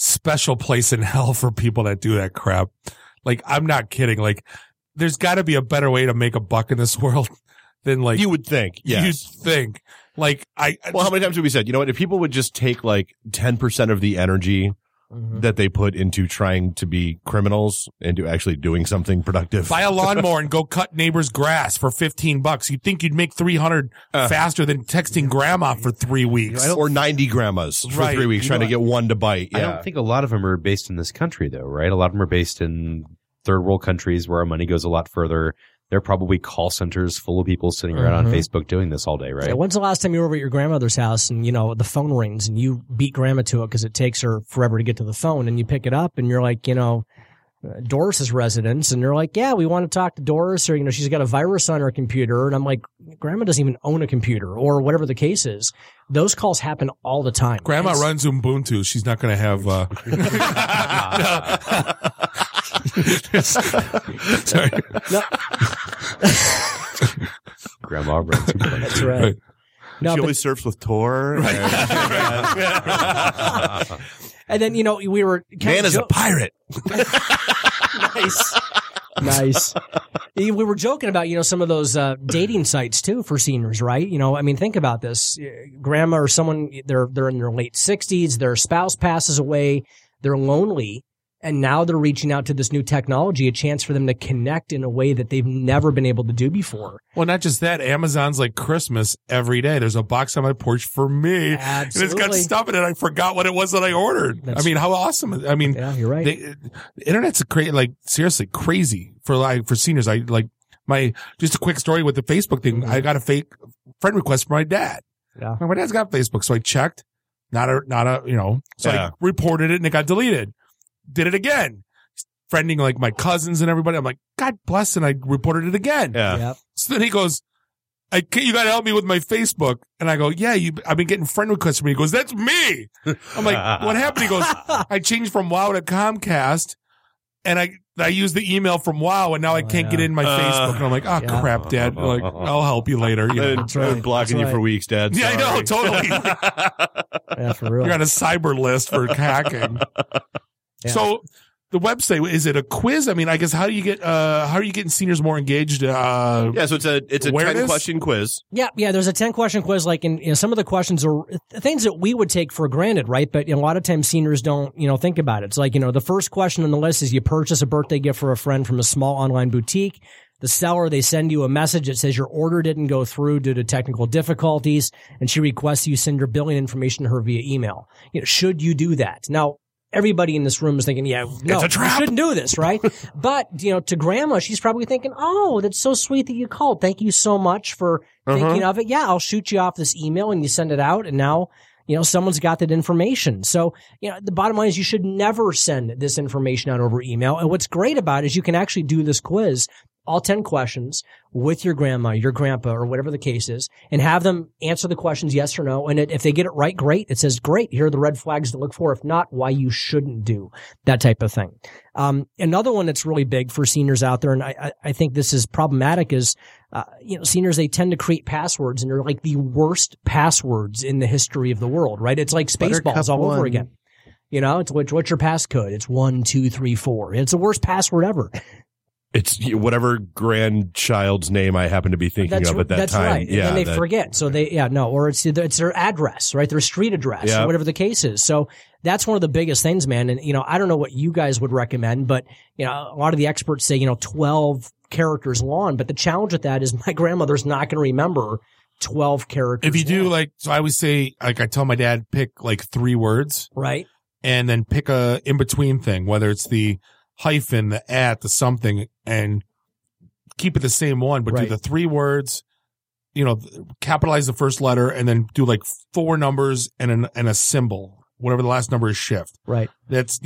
place in hell for people that do that crap. Like, I'm not kidding. Like, there's got to be a better way to make a buck in this world than like you would think. Yes. You'd think. Like, well, how many times have we said, you know what, if people would just take like 10% of the energy that they put into trying to be criminals into actually doing something productive. Buy a lawnmower and go cut neighbor's grass for $15. You'd think you'd make 300 faster than texting grandma for 3 weeks. Or 90 grandmas for Right. 3 weeks trying to get one to bite. I Yeah. don't think a lot of them are based in this country, though, right? A lot of them are based in third world countries where our money goes a lot further. There are probably call centers full of people sitting around on Facebook doing this all day, right? Yeah, when's the last time you were over at your grandmother's house and, you know, the phone rings and you beat grandma to it because it takes her forever to get to the phone, and you pick it up and you're like, you know, Doris's residence, and you're like, yeah, we want to talk to Doris, or, you know, she's got a virus on her computer. And I'm like, grandma doesn't even own a computer, or whatever the case is. Those calls happen all the time. Grandma runs Ubuntu. She's not going to have, sorry. No. Grandma runs Ubuntu. That's right. No, she but- only surfs with Tor. And then, you know, we were Man is a pirate. Nice. We were joking about, you know, some of those dating sites too for seniors, right? You know, I mean, think about this. Grandma or someone, they're in their late 60s, their spouse passes away, they're lonely, and now they're reaching out to this new technology, a chance for them to connect in a way that they've never been able to do before. Well, not just that. Amazon's like Christmas every day. There's a box on my porch for me. Absolutely. And it's got stuff in it. I forgot what it was that I ordered. I mean, how awesome. I mean, yeah, you're right. The internet's seriously crazy for seniors. Just a quick story with the Facebook thing. I got a fake friend request from my dad. Yeah. My dad's got Facebook. So I checked, so I reported it and it got deleted. Did it again. Friending like my cousins and everybody. I'm like, God bless. And I reported it again. Yeah. Yep. So then he goes, You got to help me with my Facebook. And I go, yeah, I've been getting friend requests from me. He goes, that's me. I'm like, what happened? He goes, I changed from WoW to Comcast, and I used the email from WoW, and now I can't get in my Facebook. And I'm like, crap, Dad. Like, I'll help you later. You know? I've been blocking you for weeks, Dad. Yeah, I know, totally. Yeah, for real. You're on a cyber list for hacking. Yeah. So the website, is it a quiz? I mean, I guess how are you getting seniors more engaged? So it's a 10-question quiz. Yeah. There's a 10-question quiz. Like, some of the questions are things that we would take for granted, right? But a lot of times seniors don't, think about it. It's like, the first question on the list is you purchase a birthday gift for a friend from a small online boutique. The seller, they send you a message that says your order didn't go through due to technical difficulties, and she requests you send your billing information to her via email. Should you do that? Now, everybody in this room is thinking, no, you shouldn't do this, right? But, to grandma, she's probably thinking, oh, that's so sweet that you called. Thank you so much for thinking of it. Yeah, I'll shoot you off this email, and you send it out, and now, someone's got that information. So, the bottom line is you should never send this information out over email. And what's great about it is you can actually do this quiz, all 10 questions, with your grandma, your grandpa, or whatever the case is, and have them answer the questions yes or no. And if they get it right, great. It says, great, here are the red flags to look for. If not, why you shouldn't do that type of thing. Another one that's really big for seniors out there, and I think this is problematic, is, seniors, they tend to create passwords, and they're like the worst passwords in the history of the world, right? It's like Spaceballs all over again. It's what's your passcode? It's 1, 2, 3, 4. It's the worst password ever. It's whatever grandchild's name I happen to be thinking of at that that's time. Right. Yeah, and then they forget. So or it's their address, right? Their street address, or whatever the case is. So that's one of the biggest things, man. And, I don't know what you guys would recommend, but, a lot of the experts say, 12 characters long. But the challenge with that is my grandmother's not going to remember 12 characters. If you do so I always say, I tell my dad, pick like 3 words. Right. And then pick a in-between thing, whether it's the hyphen, the at, the something, and keep it the same one, but do the 3 words, capitalize the first letter, and then do like 4 numbers and a symbol, whatever the last number is, shift. Right. That's,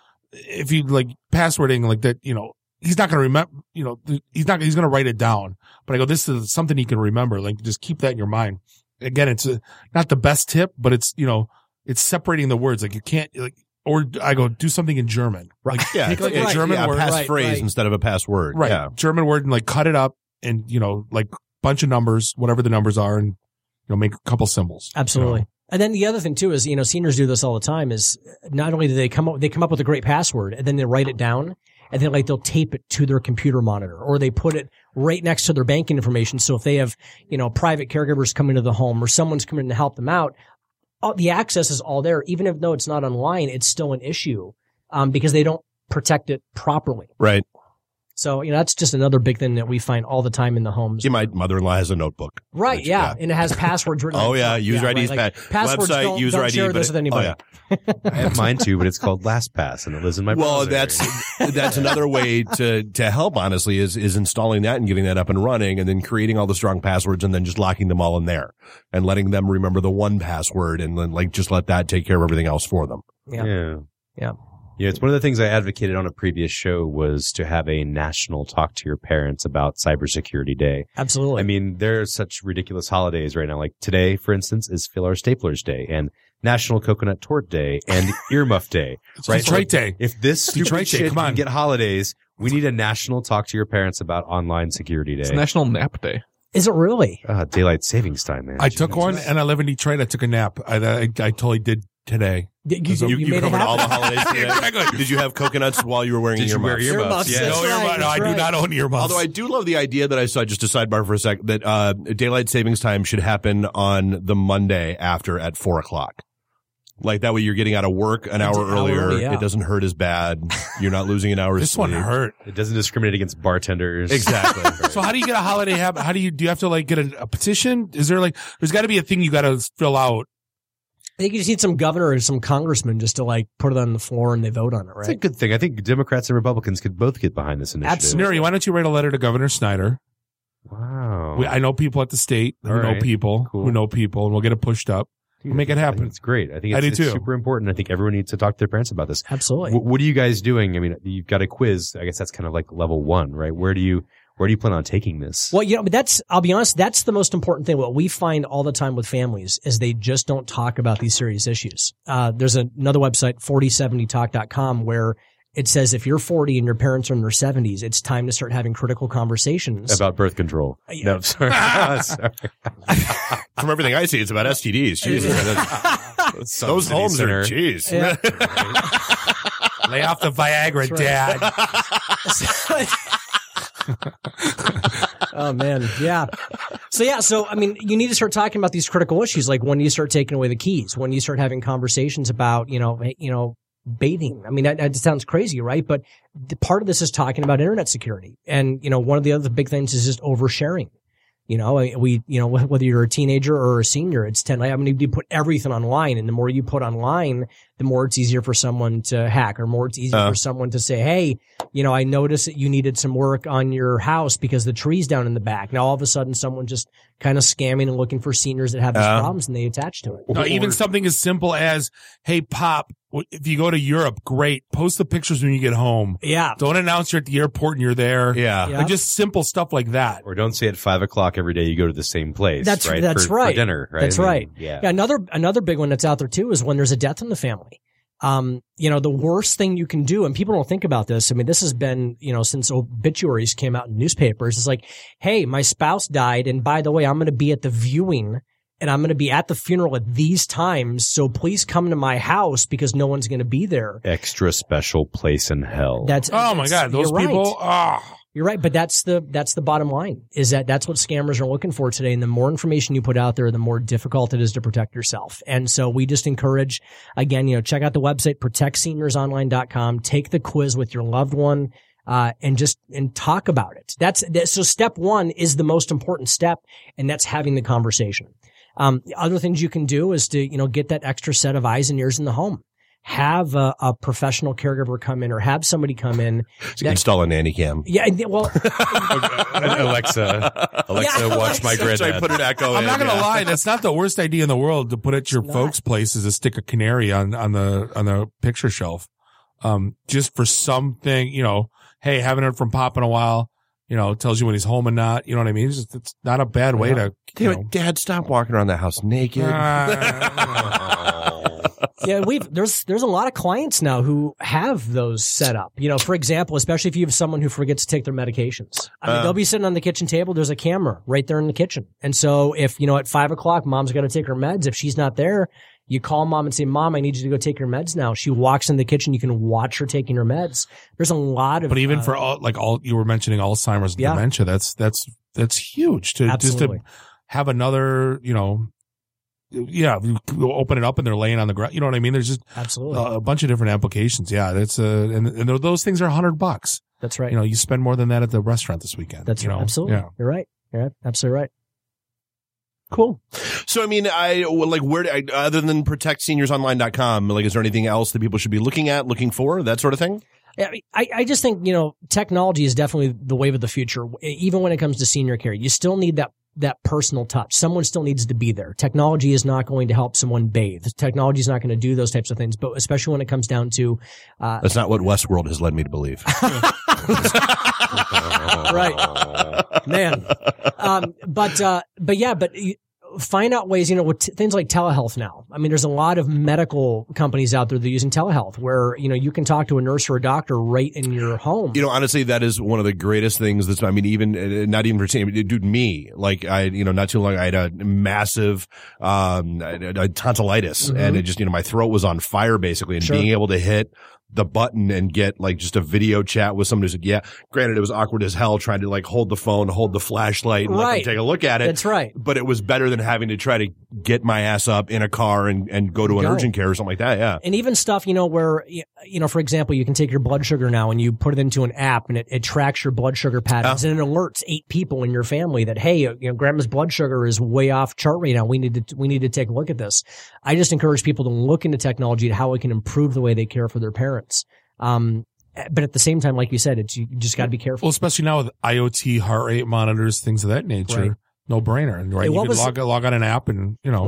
if you like passwording like that, he's not going to remember, he's going to write it down. But I go, this is something he can remember. Like, just keep that in your mind. Again, it's not the best tip, but it's, it's separating the words. Like, you can't, or I go, do something in German. Right. Yeah. Take like a German word. A passphrase instead of a password. Right. Yeah. German word, and like cut it up and, like bunch of numbers, whatever the numbers are, and, make a couple symbols. Absolutely. And then the other thing too is, seniors do this all the time, is not only do they come up with a great password, and then they write it down, and then they'll tape it to their computer monitor, or they put it right next to their banking information. So if they have, private caregivers coming to the home, or someone's coming in to help them out, the access is all there. Even though it's not online, it's still an issue, because they don't protect it properly. Right. So, that's just another big thing that we find all the time in the homes. See, my mother-in-law has a notebook. Right, yeah. And it has passwords written on it. Oh, yeah. User IDs, passwords. Website, user don't ID. share this with anybody. Oh, yeah. I have mine too, but it's called LastPass, and it lives in my browser. Well, that's another way to help, honestly, is installing that and getting that up and running, and then creating all the strong passwords, and then just locking them all in there and letting them remember the one password, and then just let that take care of everything else for them. Yeah. Yeah, it's one of the things I advocated on a previous show was to have a national talk to your parents about Cybersecurity Day. Absolutely. I mean, there are such ridiculous holidays right now. Like today, for instance, is Fill Our Staplers Day and National Coconut Tort Day and Earmuff Day. Right? Detroit Day. If this stupid Detroit shit Day, come on. can get holidays, we need a national talk to your parents about online security day. It's National Nap Day. Is it really? Daylight savings time, man. I took one, and I live in Detroit. I took a nap. I totally did today. You covered all the holidays today. Exactly. Did you have coconuts while you were wearing earmuffs? Wear earmuffs? Yeah. No earmuffs. No, I do not own earmuffs. Although I do love the idea that I saw, just a sidebar for a sec, that daylight savings time should happen on the Monday after at 4:00. Like that way you're getting out of work an hour earlier. Yeah. It doesn't hurt as bad. You're not losing an hour's This sleep. one hurt. It doesn't discriminate against bartenders. Exactly. So how do you get a holiday habit? Do you have to get a petition? Is there there's got to be a thing you got to fill out? I think you just need some governor or some congressman just to put it on the floor and they vote on it, right? It's a good thing. I think Democrats and Republicans could both get behind this initiative. Absolutely. Neri, why don't you write a letter to Governor Snyder? Wow. I know people at the state who All know right. people Cool. who know people, and we'll get it pushed up. We'll make it happen. It's great. I think I do it's too. super important. I think everyone needs to talk to their parents about this. Absolutely. What are you guys doing? I mean, you've got a quiz. I guess that's kind of like level 1, right? Where do you Where do you plan on taking this? Well, but I'll be honest, that's the most important thing. What we find all the time with families is they just don't talk about these serious issues. There's another website, 4070talk.com, where it says if you're 40 and your parents are in their 70s, it's time to start having critical conversations. About birth control. No, I'm sorry. Sorry. From everything I see, it's about STDs. Jesus. Those homes are, jeez. Yeah. Lay off the Viagra, Dad. Oh man. Yeah. So I mean, you need to start talking about these critical issues. Like when you start taking away the keys, when you start having conversations about, bathing. I mean, that sounds crazy, right? But part of this is talking about internet security. And, one of the other big things is just oversharing. Whether you're a teenager or a senior, you put everything online, and the more you put online, the more it's easier for someone to hack, or more it's easier for someone to say, hey, I noticed that you needed some work on your house because the tree's down in the back. Now all of a sudden someone just kind of scamming and looking for seniors that have these problems, and they attach to it. No, even something as simple as, hey, Pop, if you go to Europe, great. Post the pictures when you get home. Yeah. Don't announce you're at the airport and you're there. Yeah. Like just simple stuff like that. Or don't say at 5:00 every day you go to the same place. That's right. right. For dinner, right? That's right. Yeah. Another big one that's out there too is when there's a death in the family. The worst thing you can do, and people don't think about this. I mean, this has been, since obituaries came out in newspapers. It's like, hey, my spouse died, and by the way, I'm going to be at the viewing, and I'm going to be at the funeral at these times. So please come to my house because no one's going to be there. Extra special place in hell. My God, those people. You're right, but that's the bottom line, is that's what scammers are looking for today. And the more information you put out there, the more difficult it is to protect yourself. And so we just encourage, again, check out the website, protectseniorsonline.com, take the quiz with your loved one, and talk about it. So step one is the most important step, and that's having the conversation. Other things you can do is to, get that extra set of eyes and ears in the home. Have a professional caregiver come in, or have somebody come in. Install a nanny cam. Yeah, well, Alexa, watch my granddad. Put an echo. I'm not gonna lie, that's not the worst idea in the world to put at your folks' place, is to stick a canary on the picture shelf, just for something. Hey, haven't heard from Pop in a while. Tells you when he's home and not. You know what I mean? It's not a bad way to. Dad, stop walking around the house naked. Yeah, there's a lot of clients now who have those set up. For example, especially if you have someone who forgets to take their medications. I mean, they'll be sitting on the kitchen table. There's a camera right there in the kitchen. And so if, at 5:00, mom's got to take her meds. If she's not there, you call mom and say, Mom, I need you to go take your meds now. She walks in the kitchen. You can watch her taking her meds. There's a lot of. But even for all you were mentioning Alzheimer's and dementia, that's huge to Absolutely. Just to have another, you open it up and they're laying on the ground. You know what I mean? There's just absolutely a bunch of different applications. Yeah, that's and those things are $100. That's right. You spend more than that at the restaurant this weekend. That's right. Absolutely. Yeah. You're right. You're absolutely right. Cool. So, I mean, other than protectseniorsonline.com, is there anything else that people should be looking for, that sort of thing? I just think, technology is definitely the wave of the future. Even when it comes to senior care, you still need that personal touch. Someone still needs to be there. Technology is not going to help someone bathe. Technology is not going to do those types of things, but especially when it comes down to, that's not what Westworld has led me to believe. Right. Man. But find out ways, with things like telehealth now. I mean, there's a lot of medical companies out there that are using telehealth where, you can talk to a nurse or a doctor right in your home. Honestly, that is one of the greatest things not even for saying, dude, me, not too long, I had a massive, tonsillitis, and it just, my throat was on fire basically, and being able to hit the button and get just a video chat with someone who said, yeah, granted it was awkward as hell trying to hold the phone, hold the flashlight and let them take a look at it. That's right. But it was better than having to try to get my ass up in a car and go to an urgent care or something like that. Yeah. And even stuff, where, for example, you can take your blood sugar now and you put it into an app and it tracks your blood sugar patterns and it alerts 8 people in your family that, hey, grandma's blood sugar is way off chart right now. We need to take a look at this. I just encourage people to look into technology to how it can improve the way they care for their parents. But at the same time, like you said, you just got to be careful. Well, especially now with IoT heart rate monitors, things of that nature. Right. No brainer. Right. You can log on an app and, Right.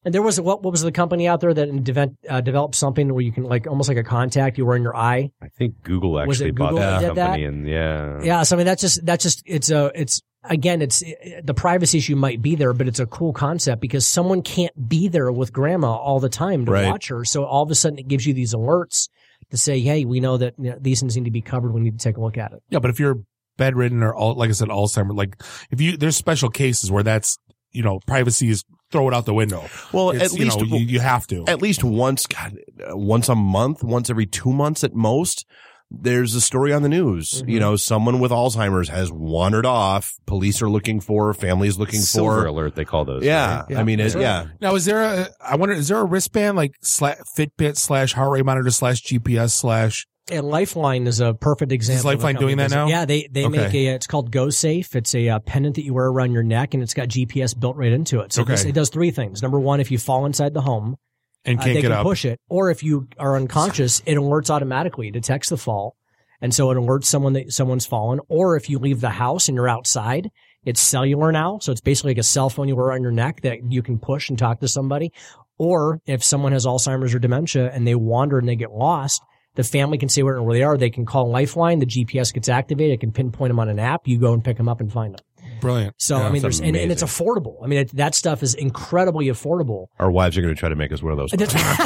And there was what was the company out there that developed something where you can like almost like a contact you wear in your eye? I think Google actually bought that company, and yeah. So I mean, that's just it's the privacy issue might be there, but it's a cool concept because someone can't be there with grandma all the time to watch her. So all of a sudden, it gives you these alerts to say, hey, we know that these things need to be covered. We need to take a look at it. Yeah, but if you're bedridden or like I said, Alzheimer's, like there's special cases where that's, privacy is throw it out the window. Well, at least you have to. At least once a month, once every 2 months at most, there's a story on the news. Mm-hmm. Someone with Alzheimer's has wandered off. Police are looking for, families looking Silver for. alert, they call those. Yeah. Right? I mean, yeah. Now, is there a wristband like Fitbit / heart rate monitor / GPS / And Lifeline is a perfect example. Is Lifeline doing that now? Yeah, they make it's called Go Safe. It's a pendant that you wear around your neck, and it's got GPS built right into it. So it does three things. Number one, if you fall inside the home and can't they get can up, push it. Or if you are unconscious, it alerts automatically. It detects the fall, and so it alerts someone that someone's fallen. Or if you leave the house and you're outside, it's cellular now. So it's basically like a cell phone you wear on your neck that you can push and talk to somebody. Or if someone has Alzheimer's or dementia and they wander and they get lost, the family can say where they are. They can call Lifeline. The GPS gets activated. It can pinpoint them on an app. You go and pick them up and find them. Brilliant. So, I mean, and it's affordable. I mean, that stuff is incredibly affordable. Our wives are going to try to make us wear those.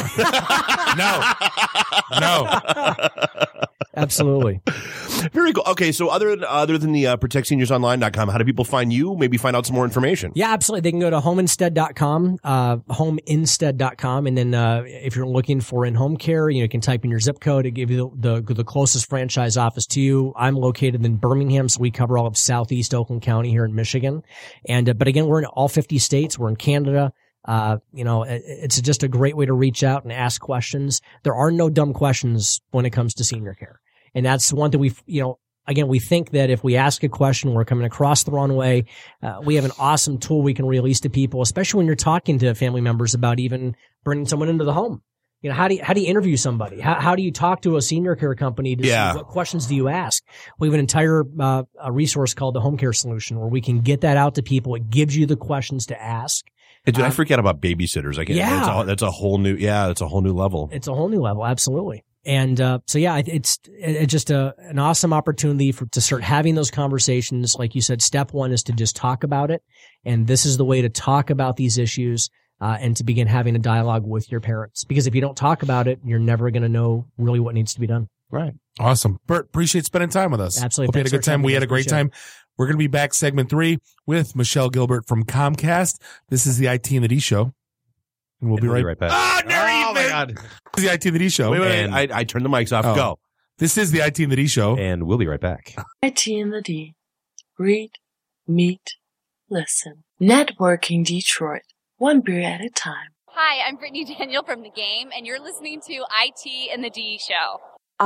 No. Absolutely. Very cool. Okay, so other than the protectseniors.online.com, how do people find you? Maybe find out some more information. Yeah, absolutely. They can go to homeinstead.com, homeinstead.com, and then if you're looking for in-home care, you can type in your zip code to give you the closest franchise office to you. I'm located in Birmingham, so we cover all of Southeast Oakland County here in Michigan. And but again, we're in all 50 states. We're in Canada. It's just a great way to reach out and ask questions. There are no dumb questions when it comes to senior care. And that's one thing we think that if we ask a question, we're coming across the wrong way. We have an awesome tool we can release to people, especially when you're talking to family members about even bringing someone into the home. How do you interview somebody? How do you talk to a senior care company to see what questions do you ask? We have an entire a resource called the Home Care Solution where we can get that out to people. It gives you the questions to ask. Hey, dude, I forget about babysitters. That's a whole new level. It's a whole new level. Absolutely. And, it's just an awesome opportunity to start having those conversations. Like you said, step one is to just talk about it. And this is the way to talk about these issues, and to begin having a dialogue with your parents. Because if you don't talk about it, you're never going to know really what needs to be done. Right. Awesome. Bert, appreciate spending time with us. Absolutely. Hope you had a good time. We had a great time. We're going to be back segment 3 with Michelle Gilbert from Comcast. This is the IT and the D Show. And we'll be right back. Oh my God. This is the IT and the D Show. Wait. I turned the mics off. Go. This is the IT and the D Show. And we'll be right back. IT and the D. Read, meet, listen. Networking Detroit. One beer at a time. Hi, I'm Brittany Daniel from The Game, and you're listening to IT and the D Show.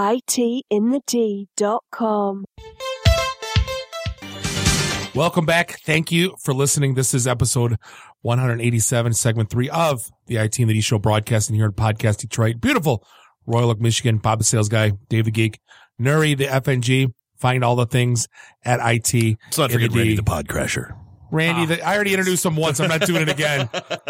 itinthed.com. Welcome back. Thank you for listening. This is episode 187, segment 3 of the IT and the D Show, broadcasting here in Podcast Detroit. Beautiful Royal Oak, Michigan. Bob the Sales Guy, Dave the Geek, Nuri the FNG. Find all the things at IT. Let's not forget Randy the Pod Crasher. Randy, I already introduced him once. I'm not doing it again.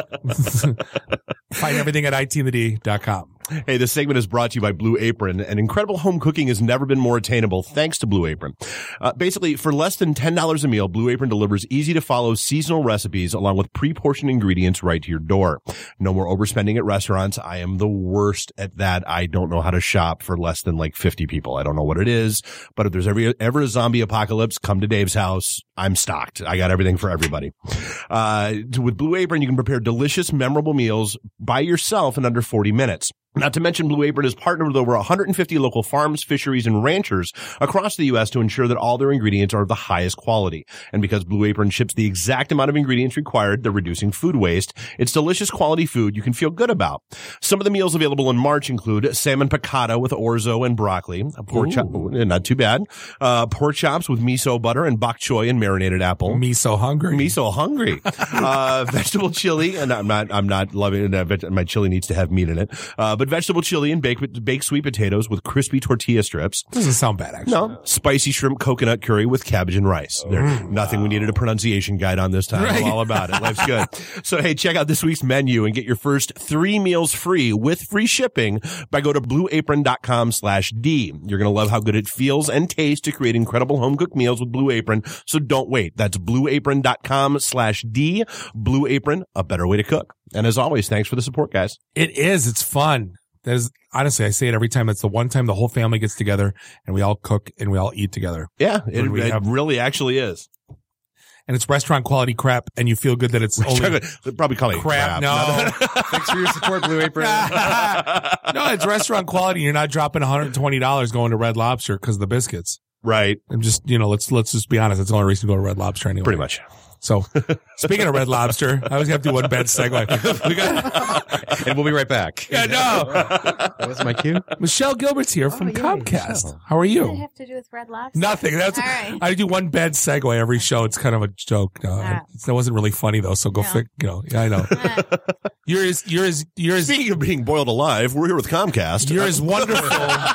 Find everything at itinthed.com. Hey, this segment is brought to you by Blue Apron, and incredible home cooking has never been more attainable thanks to Blue Apron. Basically, for less than $10 a meal, Blue Apron delivers easy-to-follow seasonal recipes along with pre-portioned ingredients right to your door. No more overspending at restaurants. I am the worst at that. I don't know how to shop for less than like 50 people. I don't know what it is, but if there's ever a zombie apocalypse, come to Dave's house. I'm stocked. I got everything for everybody. With Blue Apron, you can prepare delicious, memorable meals by yourself in under 40 minutes. Not to mention, Blue Apron has partnered with over 150 local farms, fisheries, and ranchers across the U.S. to ensure that all their ingredients are of the highest quality. And because Blue Apron ships the exact amount of ingredients required, they're reducing food waste. It's delicious quality food you can feel good about. Some of the meals available in March include salmon piccata with orzo and broccoli, pork chop, not too bad, pork chops with miso butter and bok choy and marinated apple. Miso hungry. Vegetable chili, and I'm not loving it. My chili needs to have meat in it. But but vegetable chili and baked sweet potatoes with crispy tortilla strips. Doesn't sound bad, actually. No. Spicy shrimp coconut curry with cabbage and rice. Nothing we needed a pronunciation guide on this time. Right. I'm all about it. Life's good. So, hey, check out this week's menu and get your first 3 meals free with free shipping by go to blueapron.com/D. You're going to love how good it feels and tastes to create incredible home-cooked meals with Blue Apron. So don't wait. That's blueapron.com/D. Blue Apron, a better way to cook. And as always, thanks for the support, guys. It is. It's fun. Honestly, I say it every time. It's the one time the whole family gets together and we all cook and we all eat together. Yeah, it really actually is. And it's restaurant quality crap, and you feel good that it's only they'd probably call it crap. No. Thanks for your support, Blue Apron. No, it's restaurant quality. You're not dropping $120 going to Red Lobster because of the biscuits. Right. I'm just, let's just be honest. It's the only reason to go to Red Lobster anyway. Pretty much. So, speaking of Red Lobster, I always have to do one bad segue. And we'll be right back. Yeah, no. That was my cue. Michelle Gilbert's here from Comcast. Michelle. How are you? What does it have to do with Red Lobster? Nothing. That's all right. I do one bad segue every show. It's kind of a joke. No, that wasn't really funny though. So go yeah, I know. You're as Speaking of being boiled alive, we're here with Comcast. You're as wonderful.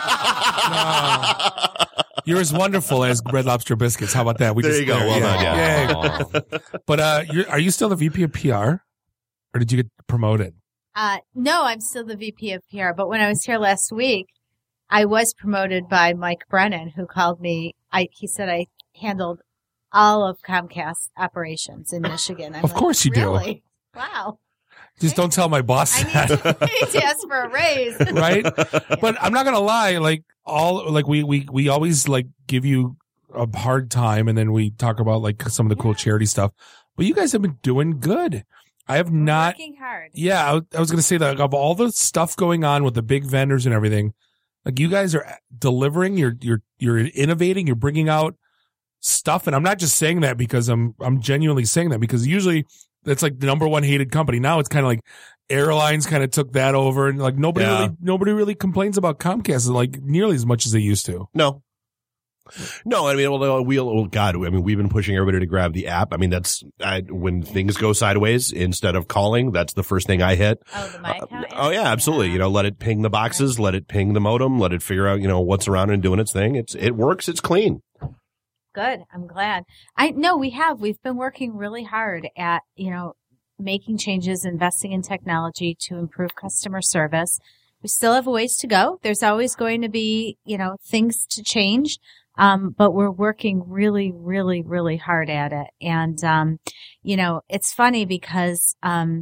You're as wonderful as Red Lobster biscuits. How about that? There you go. Well done. Yeah. But are you still the VP of PR, or did you get promoted? No, I'm still the VP of PR. But when I was here last week, I was promoted by Mike Brennan, who called me. He said I handled all of Comcast operations in Michigan. I'm of course you really? do. Wow. Just don't tell my boss that. I need to ask for a raise. Right? But I'm not gonna lie, we always give you a hard time, and then we talk about some of the cool charity stuff. But you guys have been doing good. I have not working hard. Yeah, I was gonna say that of all the stuff going on with the big vendors and everything, you guys are delivering. You're innovating. You're bringing out stuff, and I'm not just saying that because I'm genuinely saying that because usually. That's the number one hated company. Now it's kind of airlines kind of took that over, and nobody really complains about Comcast nearly as much as they used to. No. I mean, we've been pushing everybody to grab the app. I mean, when things go sideways, instead of calling, that's the first thing I hit. Oh, the My Account? Oh yeah, absolutely. Let it ping the boxes, let it ping the modem, let it figure out, what's around and doing its thing. It works. It's clean. Good. I'm glad. We've been working really hard at, making changes, investing in technology to improve customer service. We still have a ways to go. There's always going to be, things to change. But we're working really, really, really hard at it. And, it's funny because,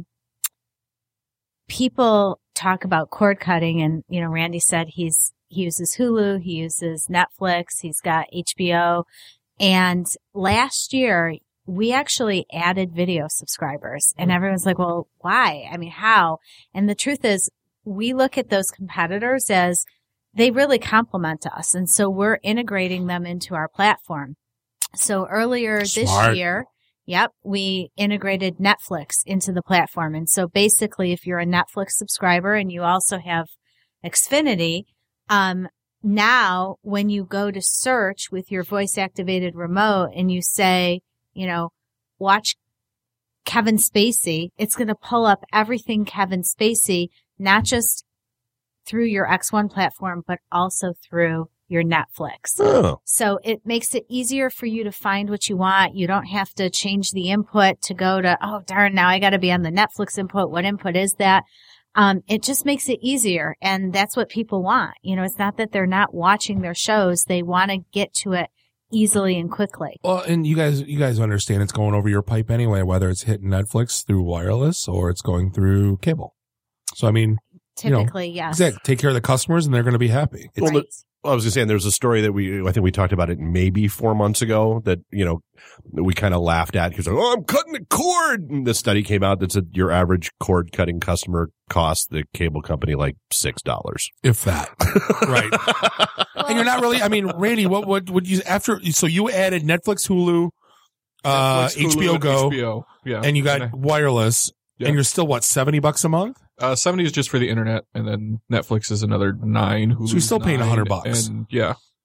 people talk about cord cutting and, Randy said he uses Hulu, he uses Netflix, he's got HBO. And last year, we actually added video subscribers. And everyone's like, well, why? I mean, how? And the truth is, we look at those competitors as they really complement us. And so we're integrating them into our platform. So earlier this year, we integrated Netflix into the platform. And so basically, if you're a Netflix subscriber and you also have Xfinity, now, when you go to search with your voice-activated remote and you say, watch Kevin Spacey, it's going to pull up everything Kevin Spacey, not just through your X1 platform, but also through your Netflix. Oh. So it makes it easier for you to find what you want. You don't have to change the input to go to, oh, darn, now I got to be on the Netflix input. What input is that? It just makes it easier, and that's what people want. It's not that they're not watching their shows; they want to get to it easily and quickly. Well, and you guys understand it's going over your pipe anyway, whether it's hitting Netflix through wireless or it's going through cable. So I mean, typically, yes. Exactly. Take care of the customers, and they're going to be happy. Right. I was just saying, there's a story that I think we talked about it maybe 4 months ago that, we kind of laughed at because, I'm cutting the cord. And the study came out that said your average cord cutting customer costs the cable company $6. If that. Right. And you're not really, I mean, Randy, what would you, so you added Netflix, Hulu, HBO Go, and you got wireless, and you're still $70 a month? 70 is just for the internet, and then Netflix is another $9. So you're still paying $100. And yeah.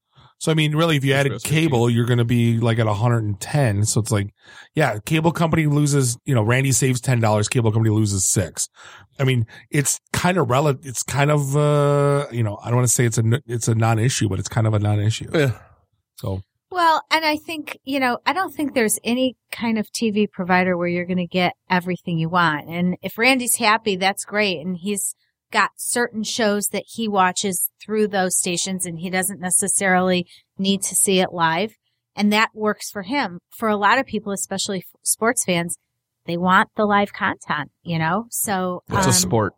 So, I mean, really, if you added cable, you're going to be like at 110. So it's like, yeah, cable company loses, Randy saves $10, cable company loses $6. I mean, it's kind of it's kind of, I don't want to say it's a non-issue, but it's kind of a non-issue. Yeah. So. Well, and I think, I don't think there's any kind of TV provider where you're going to get everything you want. And if Randy's happy, that's great. And he's got certain shows that he watches through those stations and he doesn't necessarily need to see it live. And that works for him. For a lot of people, especially sports fans, they want the live content, So it's a sport.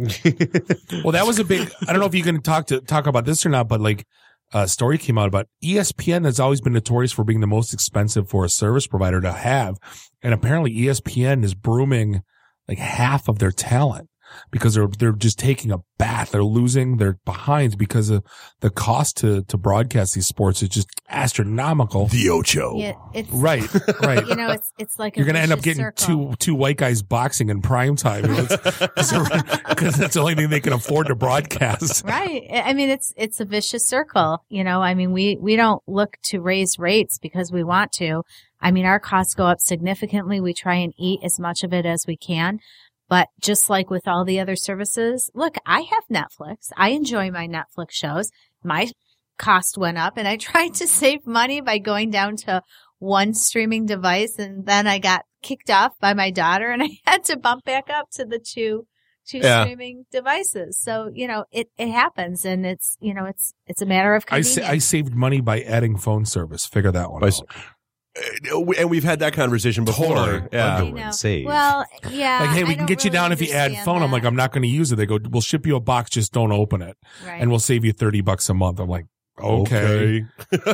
Well, that was a big, I don't know if you can talk about this or not, but like a story came out about ESPN has always been notorious for being the most expensive for a service provider to have. And apparently ESPN is brooming like half of their talent because they're just taking a bath. They're losing their behinds because of the cost to broadcast these sports is just astronomical. The Ocho. Yeah, it's right. It's like you're going to end up getting circle. two white guys boxing in prime time because that's the only thing they can afford to broadcast. Right. I mean, it's a vicious circle. I mean, we don't look to raise rates because we want to. I mean, our costs go up significantly. We try and eat as much of it as we can. But just like with all the other services, look, I have Netflix. I enjoy my Netflix shows. My cost went up and I tried to save money by going down to one streaming device. And then I got kicked off by my daughter and I had to bump back up to the two streaming devices. So, it happens and it's a matter of convenience. I saved money by adding phone service. Figure that one out. And we've had that conversation before. Totally. Yeah. Well, yeah. Like, hey, we can get you down if you add phone. That. I'm like, I'm not going to use it. They go, we'll ship you a box, just don't open it. Right. And we'll save you $30 a month. I'm like, okay.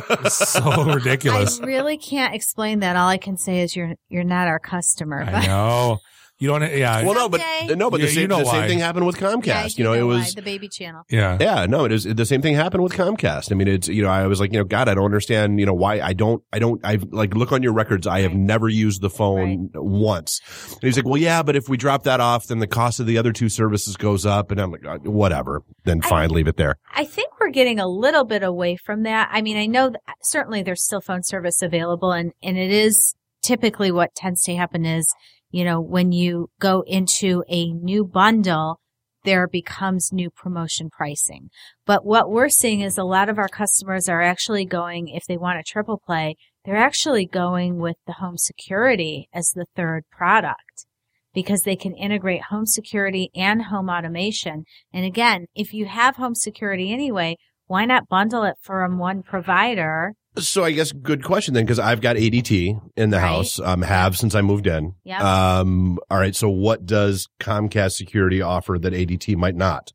So ridiculous. I really can't explain that. All I can say is you're not our customer. I know. You don't, yeah. Well, but the same thing happened with Comcast. Yeah, it was the baby channel. Yeah. Yeah. No, it is the same thing happened with Comcast. I mean, it's, I was like, God, I don't understand, why I like look on your records. I have never used the phone once. And he's like, well, yeah, but if we drop that off, then the cost of the other two services goes up. And I'm like, whatever. Then fine, leave it there. I think we're getting a little bit away from that. I mean, I know that certainly there's still phone service available and it is typically what tends to happen is, when you go into a new bundle, there becomes new promotion pricing. But what we're seeing is a lot of our customers are actually going, if they want a triple play, they're actually going with the home security as the third product because they can integrate home security and home automation. And again, if you have home security anyway, why not bundle it from one provider? So I guess good question then, because I've got ADT in the house, have since I moved in. Yep. All right. So what does Comcast security offer that ADT might not?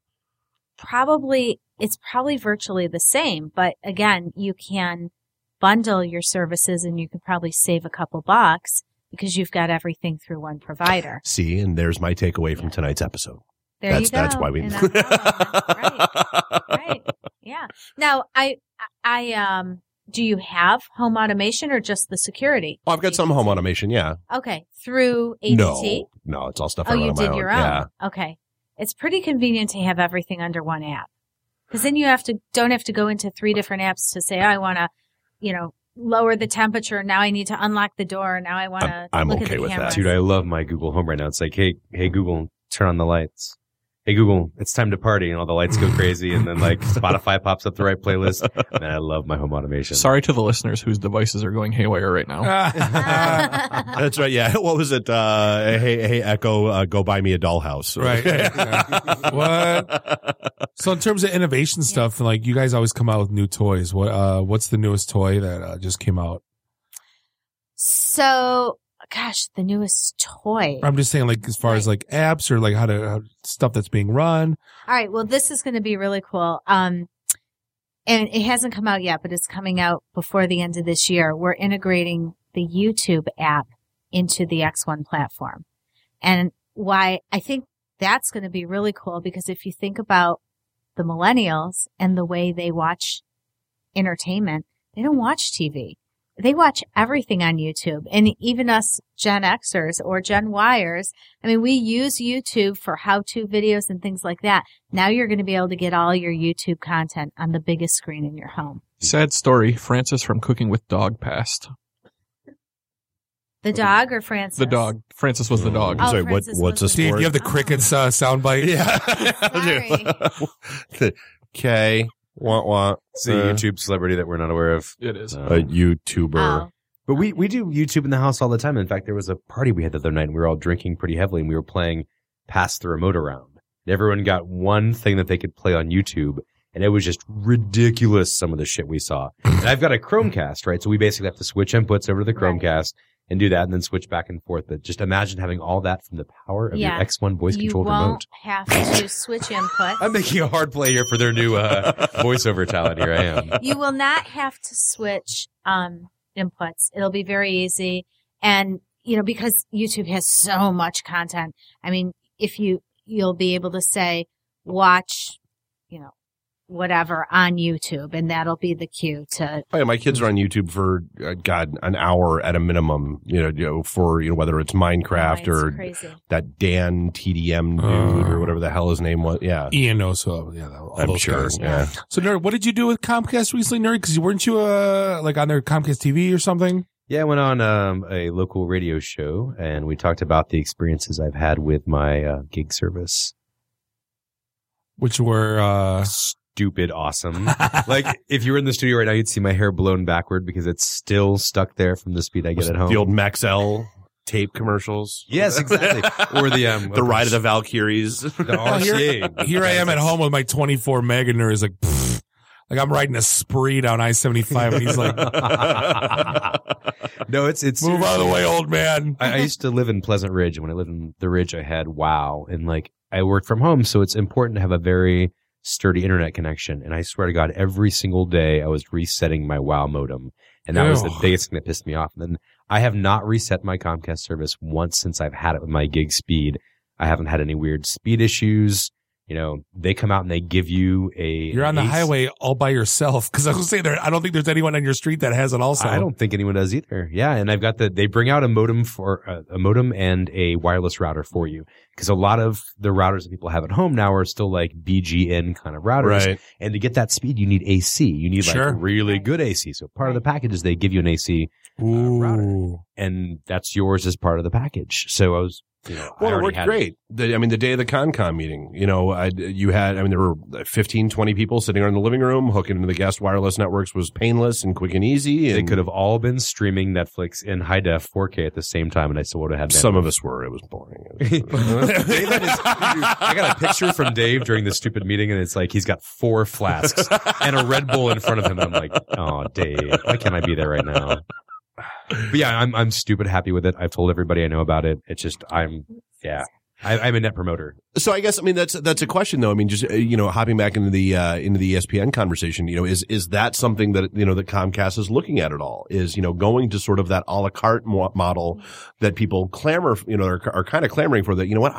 It's probably virtually the same, but again, you can bundle your services and you can probably save a couple bucks because you've got everything through one provider. See, and there's my takeaway from tonight's episode. There you go. That's why we. Right. Yeah. Now, do you have home automation or just the security? Oh, I've got some home automation, yeah. Okay. Through ADT? No, it's all stuff I run on my own. Oh, you did your own? Yeah. Okay. It's pretty convenient to have everything under one app. Because then you don't have to go into 3 different apps to say, I want to, lower the temperature. Now I need to unlock the door. Now I want to look at the camera. Dude, I love my Google Home right now. It's like, hey Google, turn on the lights. Hey Google, it's time to party, and all the lights go crazy, and then like Spotify pops up the right playlist. Man, I love my home automation. Sorry to the listeners whose devices are going haywire right now. That's right. Yeah. What was it? Hey Echo, go buy me a dollhouse. Right. Yeah. What? So in terms of innovation stuff, like you guys always come out with new toys. What's the newest toy that just came out? So. Gosh, the newest toy. I'm just saying, like, as far as like apps or like how stuff that's being run. All right. Well, this is going to be really cool. And it hasn't come out yet, but it's coming out before the end of this year. We're integrating the YouTube app into the X1 platform. And why I think that's going to be really cool, because if you think about the millennials and the way they watch entertainment, they don't watch TV. they watch everything on YouTube, and even us Gen Xers or Gen Yers. I mean, we use YouTube for how-to videos and things like that. Now you're going to be able to get all your YouTube content on the biggest screen in your home. Sad story. Francis from Cooking with Dog passed. The dog or Francis? The dog. Francis was the dog. I'm sorry, what's a Steve, sport? you have the crickets soundbite? Yeah. Okay. Want. It's a YouTube celebrity that we're not aware of. It is. A YouTuber. Oh. But we do YouTube in the house all the time. In fact, there was a party we had the other night, and we were all drinking pretty heavily, and we were playing Pass the Remote Around. Everyone got one thing that they could play on YouTube, and it was just ridiculous, some of the shit we saw. And I've got a Chromecast, right? So we basically have to switch inputs over to the Chromecast and do that, and then switch back and forth. But just imagine having all that from the power of your X1 voice-controlled remote. You won't have to switch inputs. I'm making a hard play here for their new voiceover talent. Here I am. You will not have to switch inputs. It'll be very easy. And, because YouTube has so much content. I mean, if you'll be able to say, watch, whatever on YouTube, and that'll be the cue to. Oh, yeah, my kids are on YouTube for an hour at a minimum. For whether it's Minecraft or crazy. That Dan TDM dude or whatever the hell his name was. Yeah, Ian knows. So all I'm those sure. guys. Yeah. So Nerd, what did you do with Comcast recently, Nerd? Because weren't you on their Comcast TV or something? Yeah, I went on a local radio show, and we talked about the experiences I've had with my gig service, which were stupid awesome. Like, if you were in the studio right now, you'd see my hair blown backward because it's still stuck there from the speed I get at home. The old Maxell tape commercials. Yes, exactly. Or the Ride of the Valkyries. The RCA. Here I am at home with my 24 meg, and Nerd is like, pfft. Like I'm riding a spree down I-75, and he's like, "No, it's move out of the way, old man." I used to live in Pleasant Ridge, and when I lived in the Ridge, I had WOW, and I worked from home, so it's important to have a very sturdy internet connection. And I swear to God, every single day I was resetting my WOW modem, and that was the biggest thing that pissed me off. And then I have not reset my Comcast service once since I've had it with my gig speed. I haven't had any weird speed issues. They come out and they give you You're on the highway all by yourself. Cause I was going to say I don't think there's anyone on your street that has it also. I don't think anyone does either. Yeah. And I've got they bring out a modem a modem and a wireless router for you. Cause a lot of the routers that people have at home now are still like BGN kind of routers. Right. And to get that speed, you need AC. You need really good AC. So part of the package is they give you an AC router, and that's yours as part of the package. So I was, well, it worked great. The day of the ConCom meeting, there were 15, 20 people sitting in the living room, hooking into the guest wireless networks was painless and quick and easy. And they could have all been streaming Netflix in high def 4K at the same time, and I still would have had that. Some of us were. It was boring. Dave I got a picture from Dave during the stupid meeting, and it's like he's got 4 flasks and a Red Bull in front of him. And I'm like, oh, Dave, why can't I be there right now? But yeah, I'm stupid happy with it. I've told everybody I know about it. It's just I'm a net promoter. So I guess that's a question though. I mean, just hopping back into the ESPN conversation, is that something that that Comcast is looking at all? Is going to sort of that a la carte model that people clamor, are kind of clamoring for? That what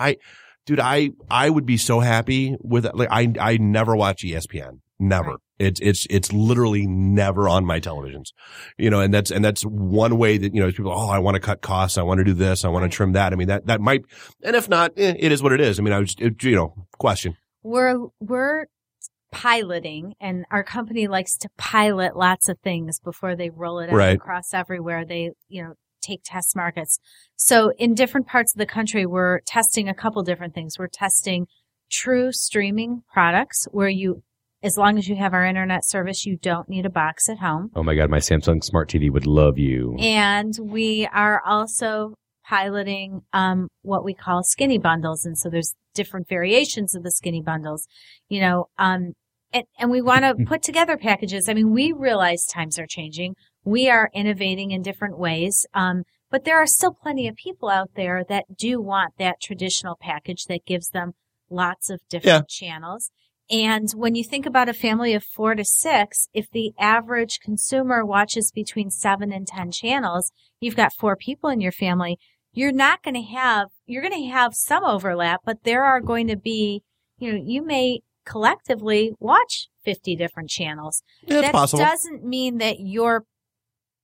I would be so happy with that. Like I never watch ESPN. Never. Right. It's literally never on my televisions, and that's one way that, people, I want to cut costs. I want to do this. I want to trim that. I mean, that might, and if not, it is what it is. I mean, question. We're piloting, and our company likes to pilot lots of things before they roll it out across everywhere. They, take test markets. So in different parts of the country, we're testing a couple different things. We're testing true streaming products where as long as you have our internet service, you don't need a box at home. Oh my God, my Samsung Smart TV would love you. And we are also piloting what we call skinny bundles. And so there's different variations of the skinny bundles, and we want to put together packages. I mean, we realize times are changing. We are innovating in different ways. But there are still plenty of people out there that do want that traditional package that gives them lots of different channels. And when you think about a family of 4 to 6, if the average consumer watches between 7 and 10 channels, you've got 4 people in your family. You're going to have some overlap, but there are going to be, you may collectively watch 50 different channels. Yeah, that possible. Doesn't mean that your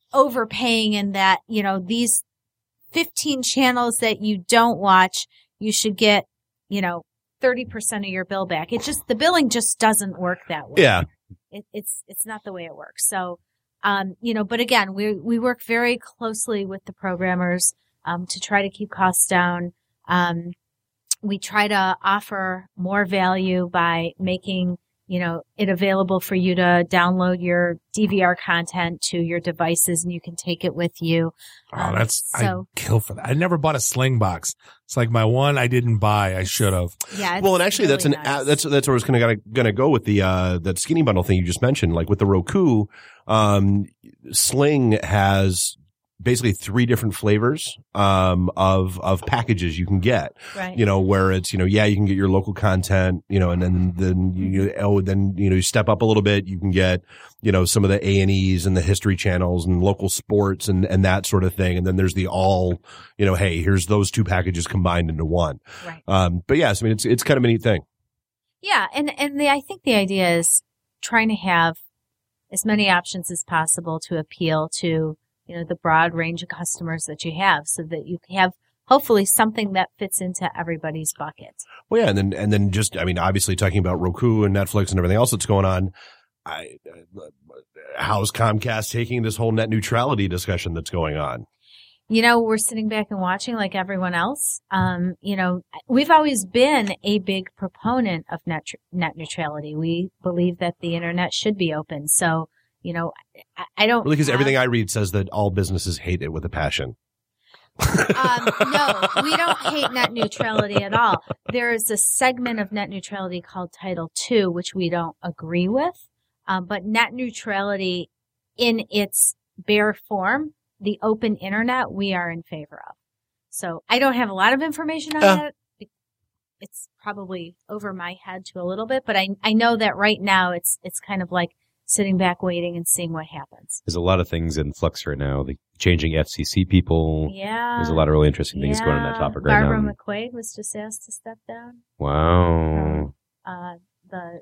overpaying and that, these 15 channels that you don't watch, you should get, 30% of your bill back. The billing just doesn't work that way. Yeah. It's not the way it works. So, but again, we work very closely with the programmers, to try to keep costs down. We try to offer more value by making, it available for you to download your DVR content to your devices and you can take it with you. I kill for that. I never bought a Sling box. It's like my one I didn't buy. I should have. Yeah. Well, and actually really that's where I was gonna go with the that skinny bundle thing you just mentioned. Like with the Roku, Sling has basically 3 different flavors of packages you can get. Right. Where it's, you can get your local content, and then you step up a little bit, you can get, some of the A&Es and the history channels and local sports and that sort of thing. And then there's the all, hey, here's those 2 packages combined into one. Right. But yes, I mean, it's kind of a neat thing. Yeah. And I think the idea is trying to have as many options as possible to appeal to, the broad range of customers that you have so that you have hopefully something that fits into everybody's bucket. Well, yeah. And then just, I mean, obviously talking about Roku and Netflix and everything else that's going on. How's Comcast taking this whole net neutrality discussion that's going on? We're sitting back and watching like everyone else. We've always been a big proponent of net neutrality. We believe that the internet should be open. So, I don't really, because everything I read says that all businesses hate it with a passion. No, we don't hate net neutrality at all. There is a segment of net neutrality called Title II, which we don't agree with. But net neutrality in its bare form, the open internet, we are in favor of. So I don't have a lot of information on that. It's probably over my head to a little bit, but I know that right now it's kind of like sitting back waiting and seeing what happens. There's a lot of things in flux right now, the changing FCC people. Yeah. There's a lot of really interesting things going on that topic right Barbara now. McQuaid was just asked to step down. Wow. The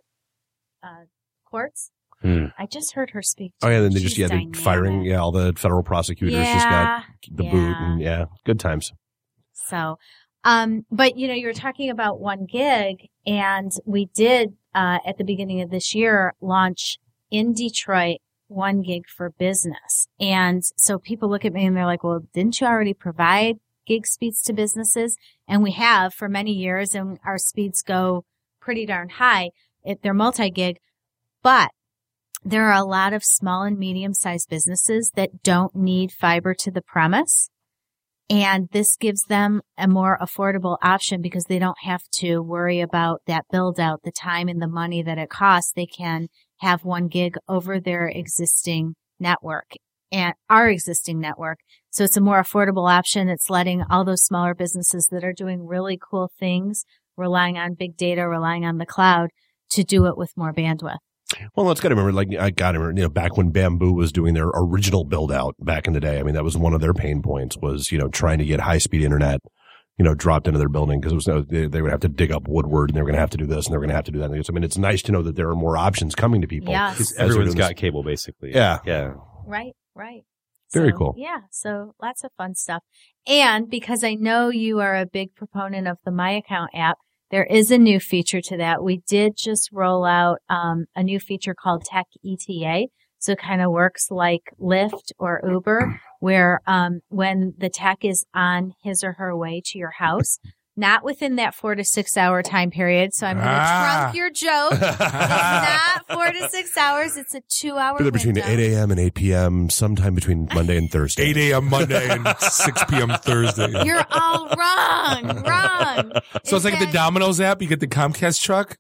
courts. I just heard her speak. Oh yeah, then they She's just they're firing all the federal prosecutors just got the boot and good times. So, but you were talking about 1 gig, and we did at the beginning of this year launch in Detroit 1 gig for business. And so people look at me and they're like, well, didn't you already provide gig speeds to businesses? And we have for many years, and our speeds go pretty darn high. They're multi-gig, but there are a lot of small and medium-sized businesses that don't need fiber to the premise. And this gives them a more affordable option because they don't have to worry about that build out, the time and the money that it costs. They can have 1 gig over their existing network and our existing network. So it's a more affordable option. It's letting all those smaller businesses that are doing really cool things, relying on big data, relying on the cloud, to do it with more bandwidth. Well, let's gotta remember, back when Bamboo was doing their original build out back in the day, I mean, that was one of their pain points was, trying to get high speed internet, dropped into their building because they would have to dig up Woodward and they were going to have to do this and they were going to have to do that. I mean, it's nice to know that there are more options coming to people. Yes. Everyone's got cable basically. Yeah. Yeah. Right. Very cool. Yeah. So lots of fun stuff. And because I know you are a big proponent of the My Account app, there is a new feature to that. We did just roll out a new feature called Tech ETA. So it kind of works like Lyft or Uber, where when the tech is on his or her way to your house, not within that 4 to 6 hour time period. So I'm going to trunk your joke. It's not 4 to 6 hours. It's a 2 hour window. Between 8 a.m. and 8 p.m., sometime between Monday and Thursday. 8 a.m. Monday and 6 p.m. Thursday. You're all wrong. So it's like the Domino's app. You get the Comcast truck.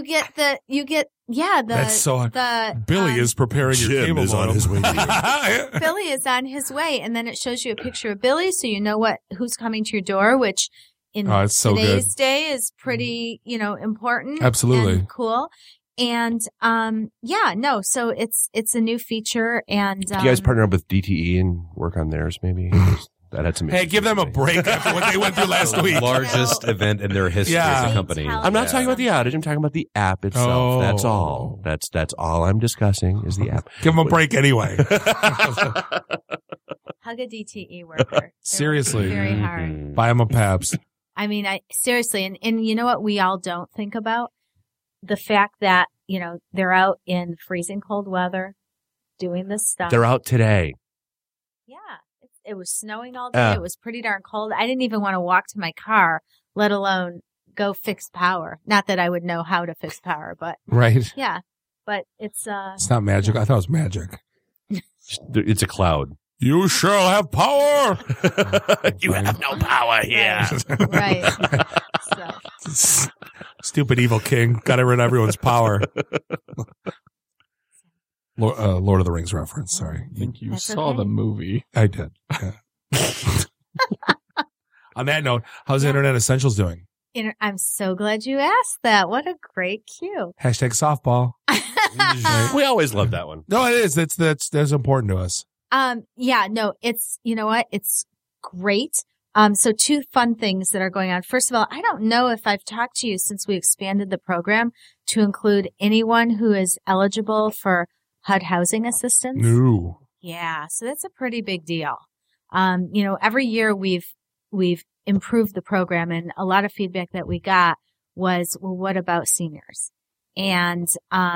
That's so hard. Billy is preparing your Jim cable is on his way. Billy is on his way, and then it shows you a picture of Billy, so you know who's coming to your door, which in today's day is pretty, important. Absolutely. And cool. And, so it's a new feature. And, do you guys partner up with DTE and work on theirs maybe? That had some. Hey, give them a break after what they went through last week. Largest event in their history as a company. I'm not talking about the outage. I'm talking about the app itself. That's all. That's all I'm discussing is the app. Give them a break anyway. Hug a DTE worker. Seriously. Very hard. Buy them a Pabst. I mean, seriously, and you know what we all don't think about? The fact that, they're out in freezing cold weather doing this stuff. They're out today. Yeah. It was snowing all day. It was pretty darn cold. I didn't even want to walk to my car, let alone go fix power. Not that I would know how to fix power, but. Right. Yeah. But it's not magic. I thought it was magic. It's a cloud. You shall have power. You have no power here. Right. Stupid evil king. Got rid of everyone's power. Lord of the Rings reference. Sorry. I think you saw the movie. I did. Yeah. On that note, how's Internet Essentials doing? I'm so glad you asked that. What a great cue. Hashtag softball. We always love that one. No, it is. That's important to us. Yeah, no, it's, you know what? It's great. So two fun things that are going on. First of all, I don't know if I've talked to you since we expanded the program to include anyone who is eligible for HUD housing assistance. No. Yeah. So that's a pretty big deal. Every year we've improved the program, and a lot of feedback that we got was, well, what about seniors? And,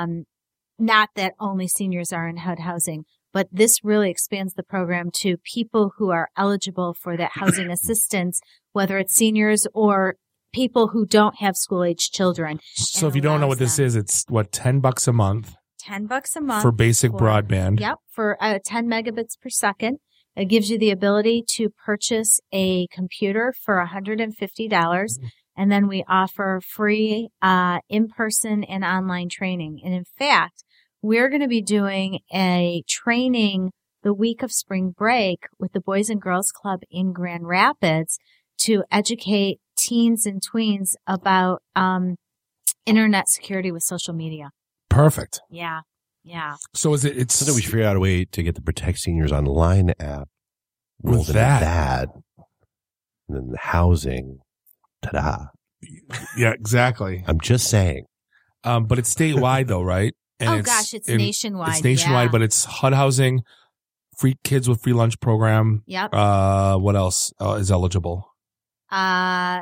not that only seniors are in HUD housing, but this really expands the program to people who are eligible for that housing assistance, whether it's seniors or people who don't have school-age children. So if you don't know what this is, it's what, $10 a month? $10 a month. For basic broadband. Yep. For 10 megabits per second. It gives you the ability to purchase a computer for $150. And then we offer free in-person and online training. And in fact, we're going to be doing a training the week of spring break with the Boys and Girls Club in Grand Rapids to educate teens and tweens about internet security with social media. Perfect. Yeah. Yeah. So it's so that we should figure out a way to get the Protect Seniors Online app with that. And then the housing. Ta-da. Yeah, exactly. I'm just saying. But it's statewide though, right? And it's nationwide. It's nationwide, yeah. But it's HUD housing, free kids with free lunch program. Yep. What else is eligible? I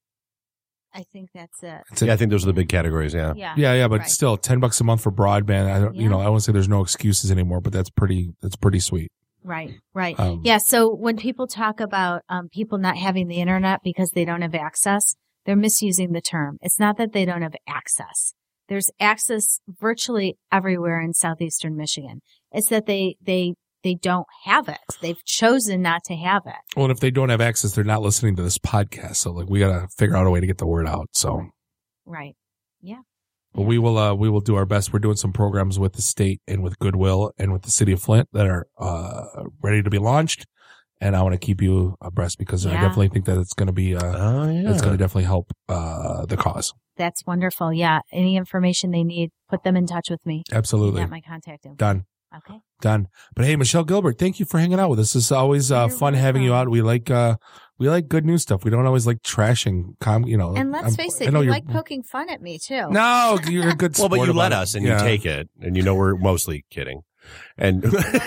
think that's it. Yeah, I think those are the big categories. Yeah. Yeah. But right. still, $10 a month for broadband. I don't want to say there's no excuses anymore, but that's pretty sweet. Right. Yeah. So when people talk about people not having the internet because they don't have access, they're misusing the term. It's not that they don't have access. There's access virtually everywhere in southeastern Michigan. It's that they don't have it. They've chosen not to have it. Well, and if they don't have access, they're not listening to this podcast. So we got to figure out a way to get the word out. So. Right. Yeah. Well, we will do our best. We're doing some programs with the state and with Goodwill and with the city of Flint that are ready to be launched. And I want to keep you abreast because I definitely think that it's going to be it's going to definitely help the cause. That's wonderful. Yeah. Any information they need, put them in touch with me. Absolutely. You got my contact info. Done. Okay. Done. But hey, Michelle Gilbert, thank you for hanging out with us. It's always fun having you out. We like good news stuff. We don't always like trashing. And let's face it, you like poking fun at me too. No, you're a good sport. Well, but you let us, and you take it, and we're mostly kidding. And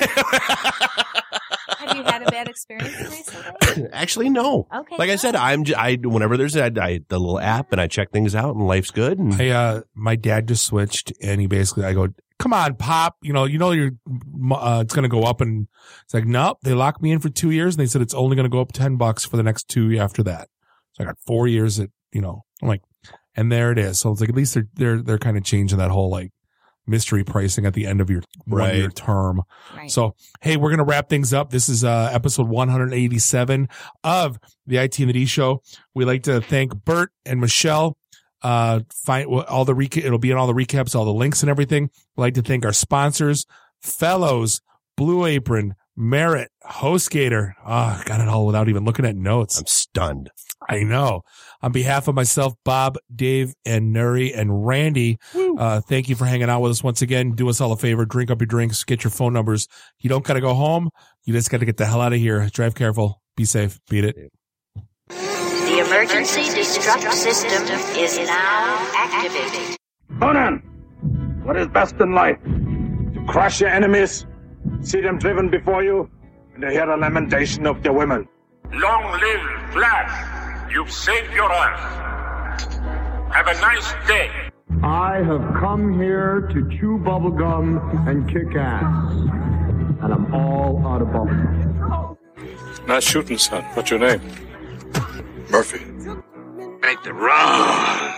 have you had a bad experience recently? Actually, no. Okay. Like I said, whenever there's the little app, and I check things out, and life's good. And my dad just switched, and he basically, I go, come on, Pop. You're it's going to go up, and it's like, nope. They locked me in for 2 years, and they said it's only going to go up $10 for the next 2 after that. So I got 4 years at, I'm like, and there it is. So it's like, at least they're kind of changing that whole like mystery pricing at the end of your 1 year term. Right. So, hey, we're going to wrap things up. This is episode 187 of the IT and the D Show. We like to thank Bert and Michelle. Find all the it'll be in all the recaps, all the links and everything. We'd like to thank our sponsors, Fellows, Blue Apron, Merit, HostGator. Oh, got it all without even looking at notes. I'm stunned. I know. On behalf of myself, Bob, Dave, and Nuri, and Randy, thank you for hanging out with us once again. Do us all a favor. Drink up your drinks. Get your phone numbers. You don't got to go home. You just got to get the hell out of here. Drive careful. Be safe. Beat it. The emergency destruct system is now activated. Conan, what is best in life? To crush your enemies, see them driven before you, and to hear the lamentation of their women. Long live Flash. You've saved your ass. Have a nice day. I have come here to chew bubblegum and kick ass. And I'm all out of bubblegum. Nice shooting, son. What's your name? Murphy. Make the run.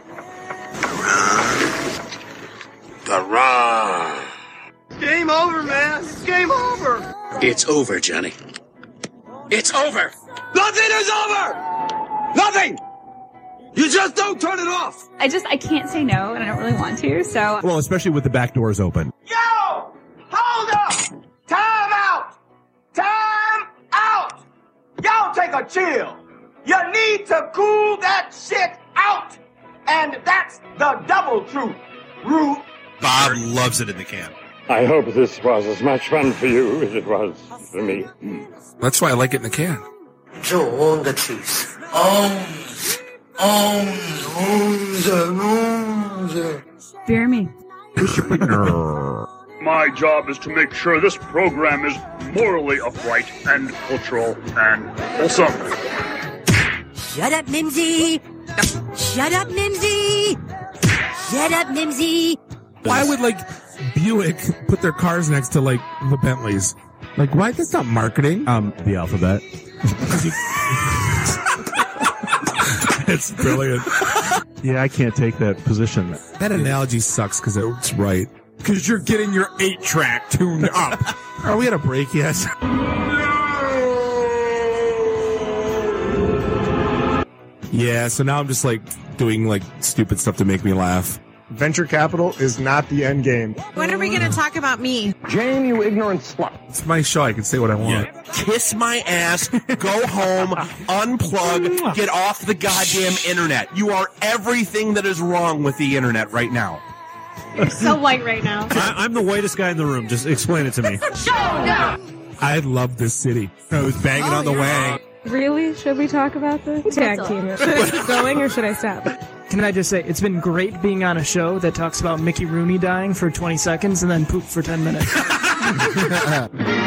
The run. Game over, man. It's game over. It's over, Johnny. It's over. Nothing is over. Nothing. You just don't turn it off. I can't say no, and I don't really want to, so. Well, especially with the back doors open. Yo! Hold up! Time out! Time out! Y'all take a chill. You need to cool that shit out. And that's the double truth. Root. Bob loves it in the can. I hope this was as much fun for you as it was for me. That's why I like it in the can. 就on the cheese. Fear me. My job is to make sure this program is morally upright and cultural and wholesome. Shut up, Mimsy! Shut up, Mimsy! Shut up, Mimsy! Why would Buick put their cars next to the Bentleys? Why? That's not marketing. The alphabet. It's brilliant. Yeah, I can't take that position. That analogy sucks because it's right. Because you're getting your 8-track tuned up. Are we at a break yet? Yeah, so now I'm just doing stupid stuff to make me laugh. Venture capital is not the end game. When are we going to talk about me? Jane, you ignorant slut. It's my show. I can say what I want. Kiss my ass, go home, unplug, get off the goddamn internet. You are everything that is wrong with the internet right now. You're so white right now. I'm the whitest guy in the room. Just explain it to me. I love this city. I was banging on the wang. Really? Should we talk about this? Tag team it. Should I keep going or should I stop? Can I just say, it's been great being on a show that talks about Mickey Rooney dying for 20 seconds and then poop for 10 minutes.